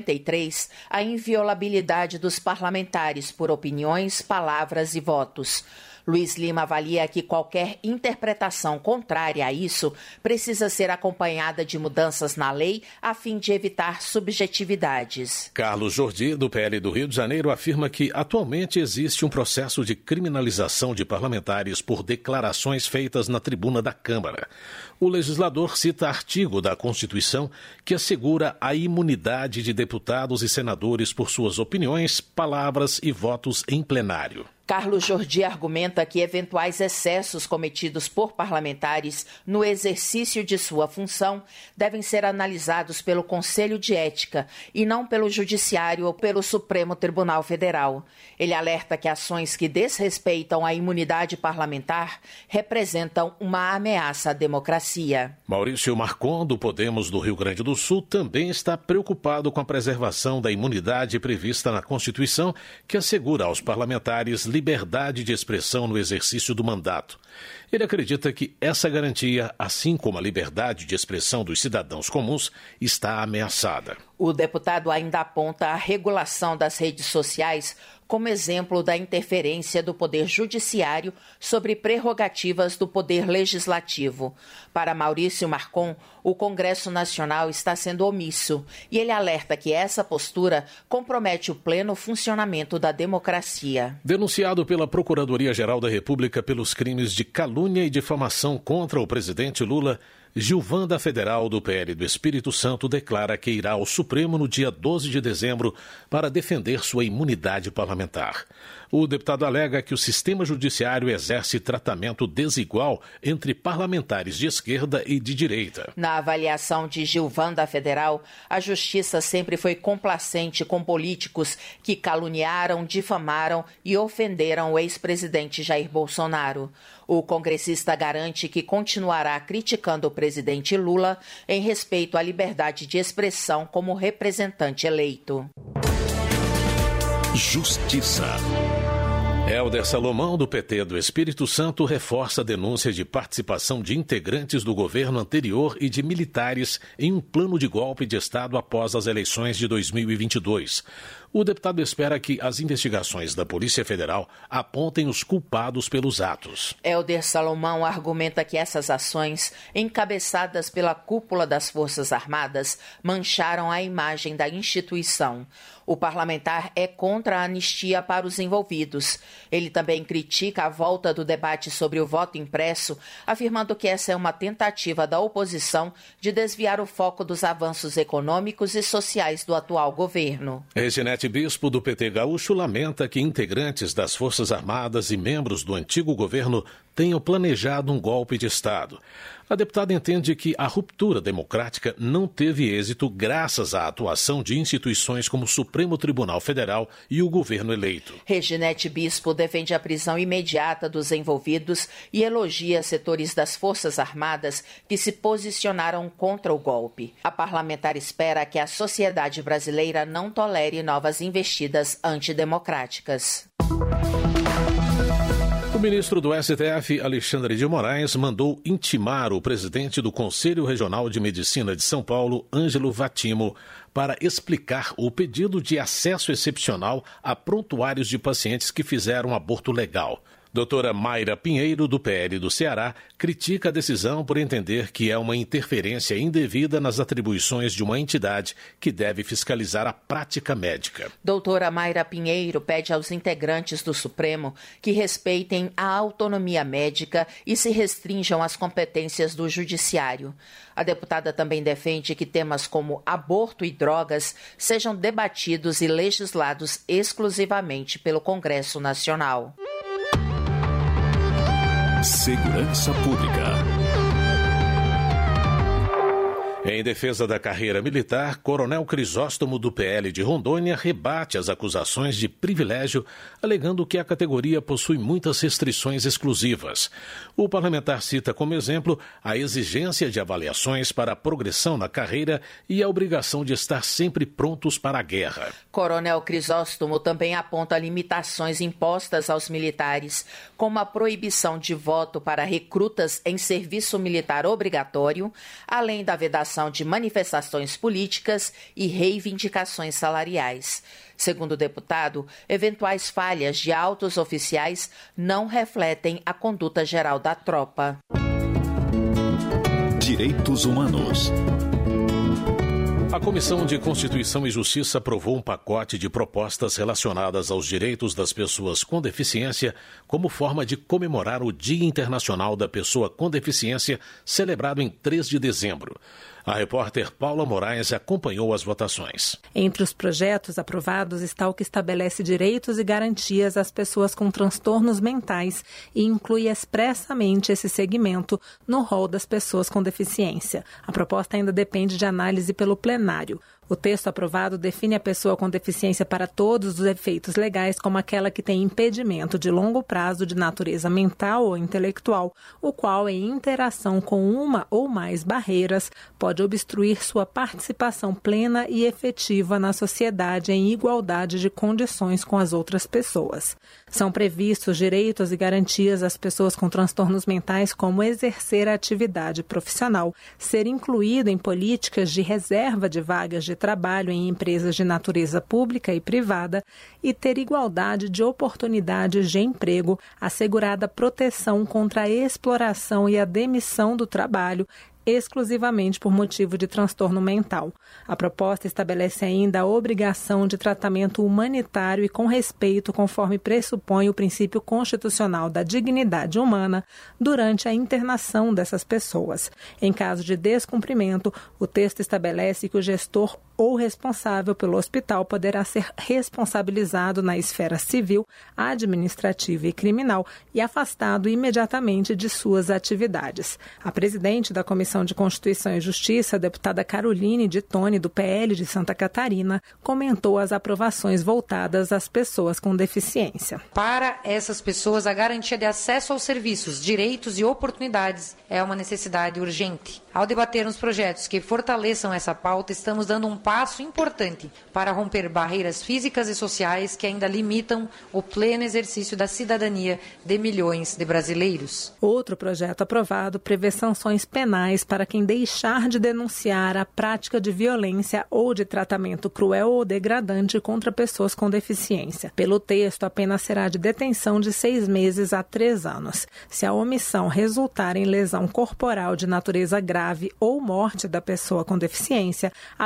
53 a inviolabilidade dos parlamentares por opiniões, palavras e votos. Luiz Lima avalia que qualquer interpretação contrária a isso precisa ser acompanhada de mudanças na lei a fim de evitar subjetividades. Carlos Jordi, do PL do Rio de Janeiro, afirma que atualmente existe um processo de criminalização de parlamentares por declarações feitas na tribuna da Câmara. O legislador cita artigo da Constituição que assegura a imunidade de deputados e senadores por suas opiniões, palavras e votos em plenário. Carlos Jordi argumenta que eventuais excessos cometidos por parlamentares no exercício de sua função devem ser analisados pelo Conselho de Ética e não pelo Judiciário ou pelo Supremo Tribunal Federal. Ele alerta que ações que desrespeitam a imunidade parlamentar representam uma ameaça à democracia. Maurício Marcon, do Podemos do Rio Grande do Sul, também está preocupado com a preservação da imunidade prevista na Constituição, que assegura aos parlamentares liberdade de expressão no exercício do mandato. Ele acredita que essa garantia, assim como a liberdade de expressão dos cidadãos comuns, está ameaçada. O deputado ainda aponta a regulação das redes sociais como exemplo da interferência do Poder Judiciário sobre prerrogativas do Poder Legislativo. Para Maurício Marcon, o Congresso Nacional está sendo omisso e ele alerta que essa postura compromete o pleno funcionamento da democracia. Denunciado pela Procuradoria-Geral da República pelos crimes de calúnia e difamação contra o presidente Lula, Gilvan da Federal do PL do Espírito Santo declara que irá ao Supremo no dia 12 de dezembro para defender sua imunidade parlamentar. O deputado alega que o sistema judiciário exerce tratamento desigual entre parlamentares de esquerda e de direita. Na avaliação de Gilvan da Federal, a Justiça sempre foi complacente com políticos que caluniaram, difamaram e ofenderam o ex-presidente Jair Bolsonaro. O congressista garante que continuará criticando o presidente Lula em respeito à liberdade de expressão como representante eleito. Justiça. Hélder Salomão, do PT do Espírito Santo, reforça a denúncia de participação de integrantes do governo anterior e de militares em um plano de golpe de Estado após as eleições de 2022. O deputado espera que as investigações da Polícia Federal apontem os culpados pelos atos. Hélder Salomão argumenta que essas ações, encabeçadas pela cúpula das Forças Armadas, mancharam a imagem da instituição. O parlamentar é contra a anistia para os envolvidos Ele também critica a volta do debate sobre o voto impresso, afirmando que essa é uma tentativa da oposição de desviar o foco dos avanços econômicos e sociais do atual governo. Reginete Bispo, do PT Gaúcho, lamenta que integrantes das Forças Armadas e membros do antigo governo tenham planejado um golpe de Estado. A deputada entende que a ruptura democrática não teve êxito graças à atuação de instituições como o Supremo Tribunal Federal e o governo eleito. Reginete Bispo defende a prisão imediata dos envolvidos e elogia setores das Forças Armadas que se posicionaram contra o golpe. A parlamentar espera que a sociedade brasileira não tolere novas investidas antidemocráticas. O ministro do STF, Alexandre de Moraes, mandou intimar o presidente do Conselho Regional de Medicina de São Paulo, Ângelo Vatimo, para explicar o pedido de acesso excepcional a prontuários de pacientes que fizeram aborto legal. Doutora Mayra Pinheiro, do PL do Ceará, critica a decisão por entender que é uma interferência indevida nas atribuições de uma entidade que deve fiscalizar a prática médica. Doutora Mayra Pinheiro pede aos integrantes do Supremo que respeitem a autonomia médica e se restringam às competências do Judiciário. A deputada também defende que temas como aborto e drogas sejam debatidos e legislados exclusivamente pelo Congresso Nacional. Segurança Pública. Em defesa da carreira militar, Coronel Crisóstomo, do PL de Rondônia, rebate as acusações de privilégio, alegando que a categoria possui muitas restrições exclusivas. O parlamentar cita como exemplo a exigência de avaliações para a progressão na carreira e a obrigação de estar sempre prontos para a guerra. Coronel Crisóstomo também aponta limitações impostas aos militares, como a proibição de voto para recrutas em serviço militar obrigatório, além da vedação de manifestações políticas e reivindicações salariais. Segundo o deputado, eventuais falhas de altos oficiais não refletem a conduta geral da tropa. Direitos Humanos. A Comissão de Constituição e Justiça aprovou um pacote de propostas relacionadas aos direitos das pessoas com deficiência como forma de comemorar o Dia Internacional da Pessoa com Deficiência, celebrado em 3 de dezembro. A repórter Paula Moraes acompanhou as votações. Entre os projetos aprovados está o que estabelece direitos e garantias às pessoas com transtornos mentais e inclui expressamente esse segmento no rol das pessoas com deficiência. A proposta ainda depende de análise pelo plenário. O texto aprovado define a pessoa com deficiência para todos os efeitos legais como aquela que tem impedimento de longo prazo de natureza mental ou intelectual, o qual, em interação com uma ou mais barreiras, pode obstruir sua participação plena e efetiva na sociedade em igualdade de condições com as outras pessoas. São previstos direitos e garantias às pessoas com transtornos mentais, como exercer a atividade profissional, ser incluído em políticas de reserva de vagas de trabalho em empresas de natureza pública e privada e ter igualdade de oportunidades de emprego, assegurada proteção contra a exploração e a demissão do trabalho, exclusivamente por motivo de transtorno mental. A proposta estabelece ainda a obrigação de tratamento humanitário e com respeito, conforme pressupõe o princípio constitucional da dignidade humana, durante a internação dessas pessoas. Em caso de descumprimento, o texto estabelece que o gestor ou responsável pelo hospital poderá ser responsabilizado na esfera civil, administrativa e criminal e afastado imediatamente de suas atividades. A presidente da Comissão de Constituição e Justiça, a deputada Caroline de Tone, do PL de Santa Catarina, comentou as aprovações voltadas às pessoas com deficiência. Para essas pessoas, a garantia de acesso aos serviços, direitos e oportunidades é uma necessidade urgente. Ao debatermos projetos que fortaleçam essa pauta, estamos dando um passo importante para romper barreiras físicas e sociais que ainda limitam o pleno exercício da cidadania de milhões de brasileiros. Outro projeto aprovado prevê sanções penais para quem deixar de denunciar a prática de violência ou de tratamento cruel ou degradante contra pessoas com deficiência. Pelo texto, a pena será de detenção de 6 meses a 3 anos. Se a omissão resultar em lesão corporal de natureza grave ou morte da pessoa com deficiência, a pena será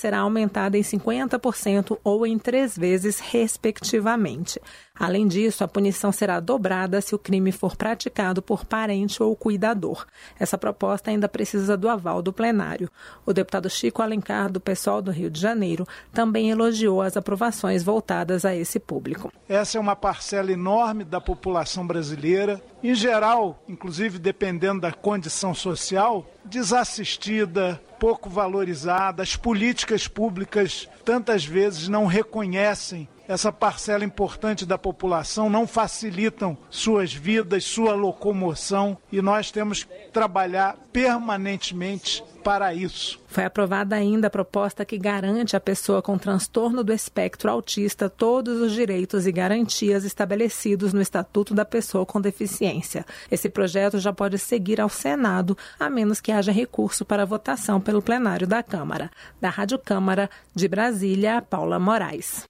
será aumentada em 50% ou em 3 vezes, respectivamente. Além disso, a punição será dobrada se o crime for praticado por parente ou cuidador. Essa proposta ainda precisa do aval do plenário. O deputado Chico Alencar, do PSOL do Rio de Janeiro, também elogiou as aprovações voltadas a esse público. Essa é uma parcela enorme da população brasileira, em geral, inclusive dependendo da condição social, desassistida, pouco valorizada. As políticas públicas tantas vezes não reconhecem essa parcela importante da população, não facilitam suas vidas, sua locomoção, e nós temos que trabalhar permanentemente para isso. Foi aprovada ainda a proposta que garante à pessoa com transtorno do espectro autista todos os direitos e garantias estabelecidos no Estatuto da Pessoa com Deficiência. Esse projeto já pode seguir ao Senado, a menos que haja recurso para votação pelo plenário da Câmara. Da Rádio Câmara, de Brasília, Paula Moraes.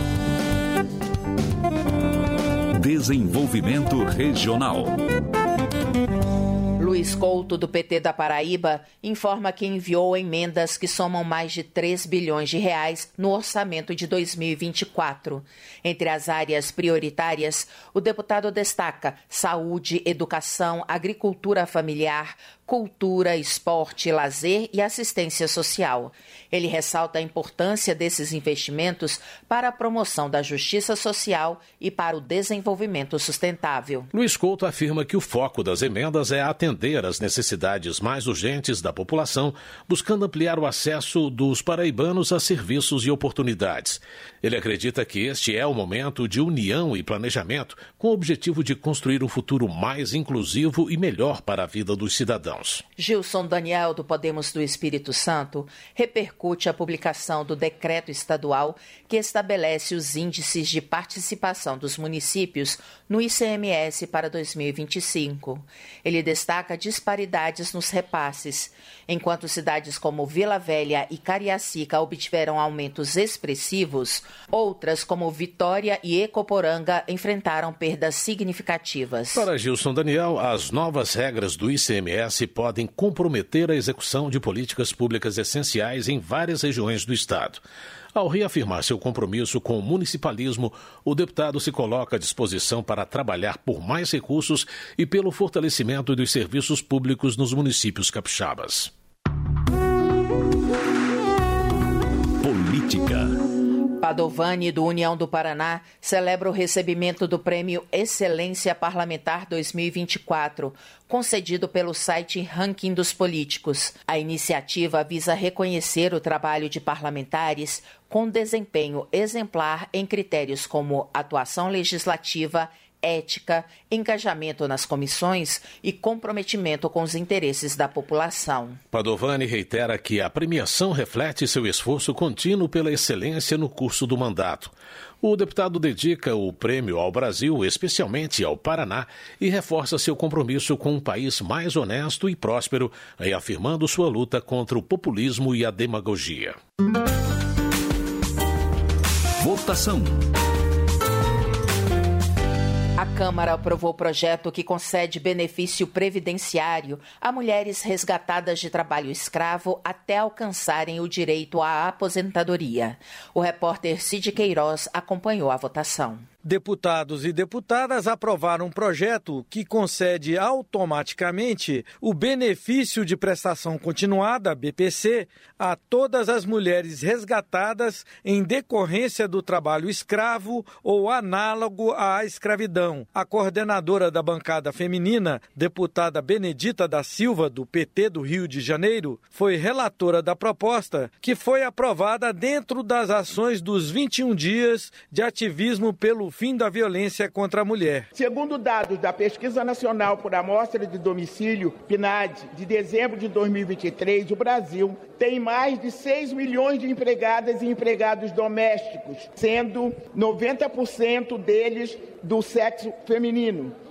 Desenvolvimento Regional. Luiz Couto, do PT da Paraíba, informa que enviou emendas que somam mais de 3 bilhões de reais no orçamento de 2024. Entre as áreas prioritárias, o deputado destaca saúde, educação, agricultura familiar, cultura, esporte, lazer e assistência social. Ele ressalta a importância desses investimentos para a promoção da justiça social e para o desenvolvimento sustentável. Luiz Couto afirma que o foco das emendas é atender às necessidades mais urgentes da população, buscando ampliar o acesso dos paraibanos a serviços e oportunidades. Ele acredita que este é o momento de união e planejamento, com o objetivo de construir um futuro mais inclusivo e melhor para a vida dos cidadãos. Gilson Daniel, do Podemos do Espírito Santo, repercute a publicação do decreto estadual que estabelece os índices de participação dos municípios no ICMS para 2025. Ele destaca disparidades nos repasses. Enquanto cidades como Vila Velha e Cariacica obtiveram aumentos expressivos, outras como Vitória e Ecoporanga enfrentaram perdas significativas. Para Gilson Daniel, as novas regras do ICMS podem comprometer a execução de políticas públicas essenciais em várias regiões do estado. Ao reafirmar seu compromisso com o municipalismo, o deputado se coloca à disposição para trabalhar por mais recursos e pelo fortalecimento dos serviços públicos nos municípios capixabas. Política. Padovani, do União do Paraná, celebra o recebimento do Prêmio Excelência Parlamentar 2024, concedido pelo site Ranking dos Políticos. A iniciativa visa reconhecer o trabalho de parlamentares com desempenho exemplar em critérios como atuação legislativa, ética, engajamento nas comissões e comprometimento com os interesses da população. Padovani reitera que a premiação reflete seu esforço contínuo pela excelência no curso do mandato. O deputado dedica o prêmio ao Brasil, especialmente ao Paraná, e reforça seu compromisso com um país mais honesto e próspero, reafirmando sua luta contra o populismo e a demagogia. Votação. A Câmara aprovou o projeto que concede benefício previdenciário a mulheres resgatadas de trabalho escravo até alcançarem o direito à aposentadoria. O repórter Cid Queiroz acompanhou a votação. Deputados e deputadas aprovaram um projeto que concede automaticamente o benefício de prestação continuada, BPC, a todas as mulheres resgatadas em decorrência do trabalho escravo ou análogo à escravidão. A coordenadora da bancada feminina, deputada Benedita da Silva, do PT do Rio de Janeiro, foi relatora da proposta, que foi aprovada dentro das ações dos 21 dias de ativismo pelo fim da violência contra a mulher. Segundo dados da Pesquisa Nacional por Amostra de Domicílio, PNAD, de dezembro de 2023, o Brasil tem mais de 6 milhões de empregadas e empregados domésticos, sendo 90% deles do sexo feminino.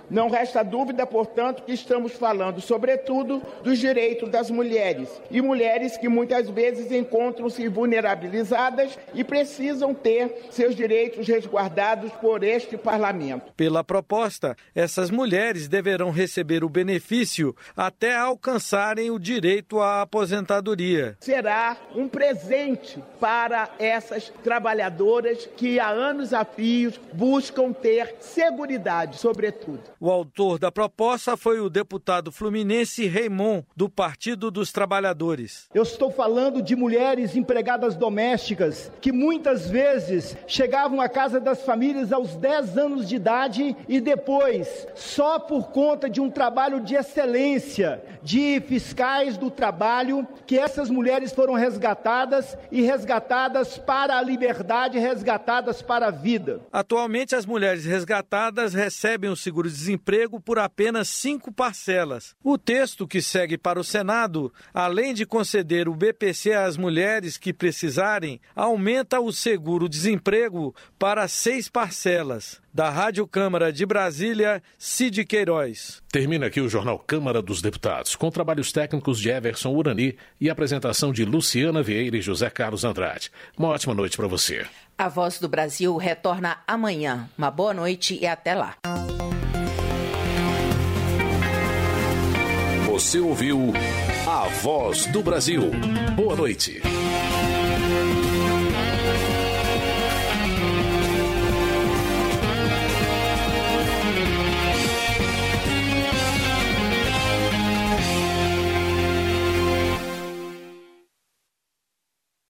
Não resta dúvida, portanto, que estamos falando, sobretudo, dos direitos das mulheres. E mulheres que muitas vezes encontram-se vulnerabilizadas e precisam ter seus direitos resguardados por este Parlamento. Pela proposta, essas mulheres deverão receber o benefício até alcançarem o direito à aposentadoria. Será um presente para essas trabalhadoras que há anos a fios buscam ter seguridade, sobretudo. O autor da proposta foi o deputado fluminense Raimon, do Partido dos Trabalhadores. Eu estou falando de mulheres empregadas domésticas que muitas vezes chegavam à casa das famílias aos 10 anos de idade e depois, só por conta de um trabalho de excelência de fiscais do trabalho, que essas mulheres foram resgatadas e resgatadas para a liberdade, resgatadas para a vida. Atualmente, as mulheres resgatadas recebem o seguro-desemprego por apenas 5 parcelas. O texto que segue para o Senado, além de conceder o BPC às mulheres que precisarem, aumenta o seguro-desemprego para 6 parcelas. Da Rádio Câmara de Brasília, Cid Queiroz. Termina aqui o Jornal Câmara dos Deputados, com trabalhos técnicos de Everson Urani e apresentação de Luciana Vieira e José Carlos Andrade. Uma ótima noite para você. A Voz do Brasil retorna amanhã. Uma boa noite e até lá. Você ouviu A Voz do Brasil. Boa noite.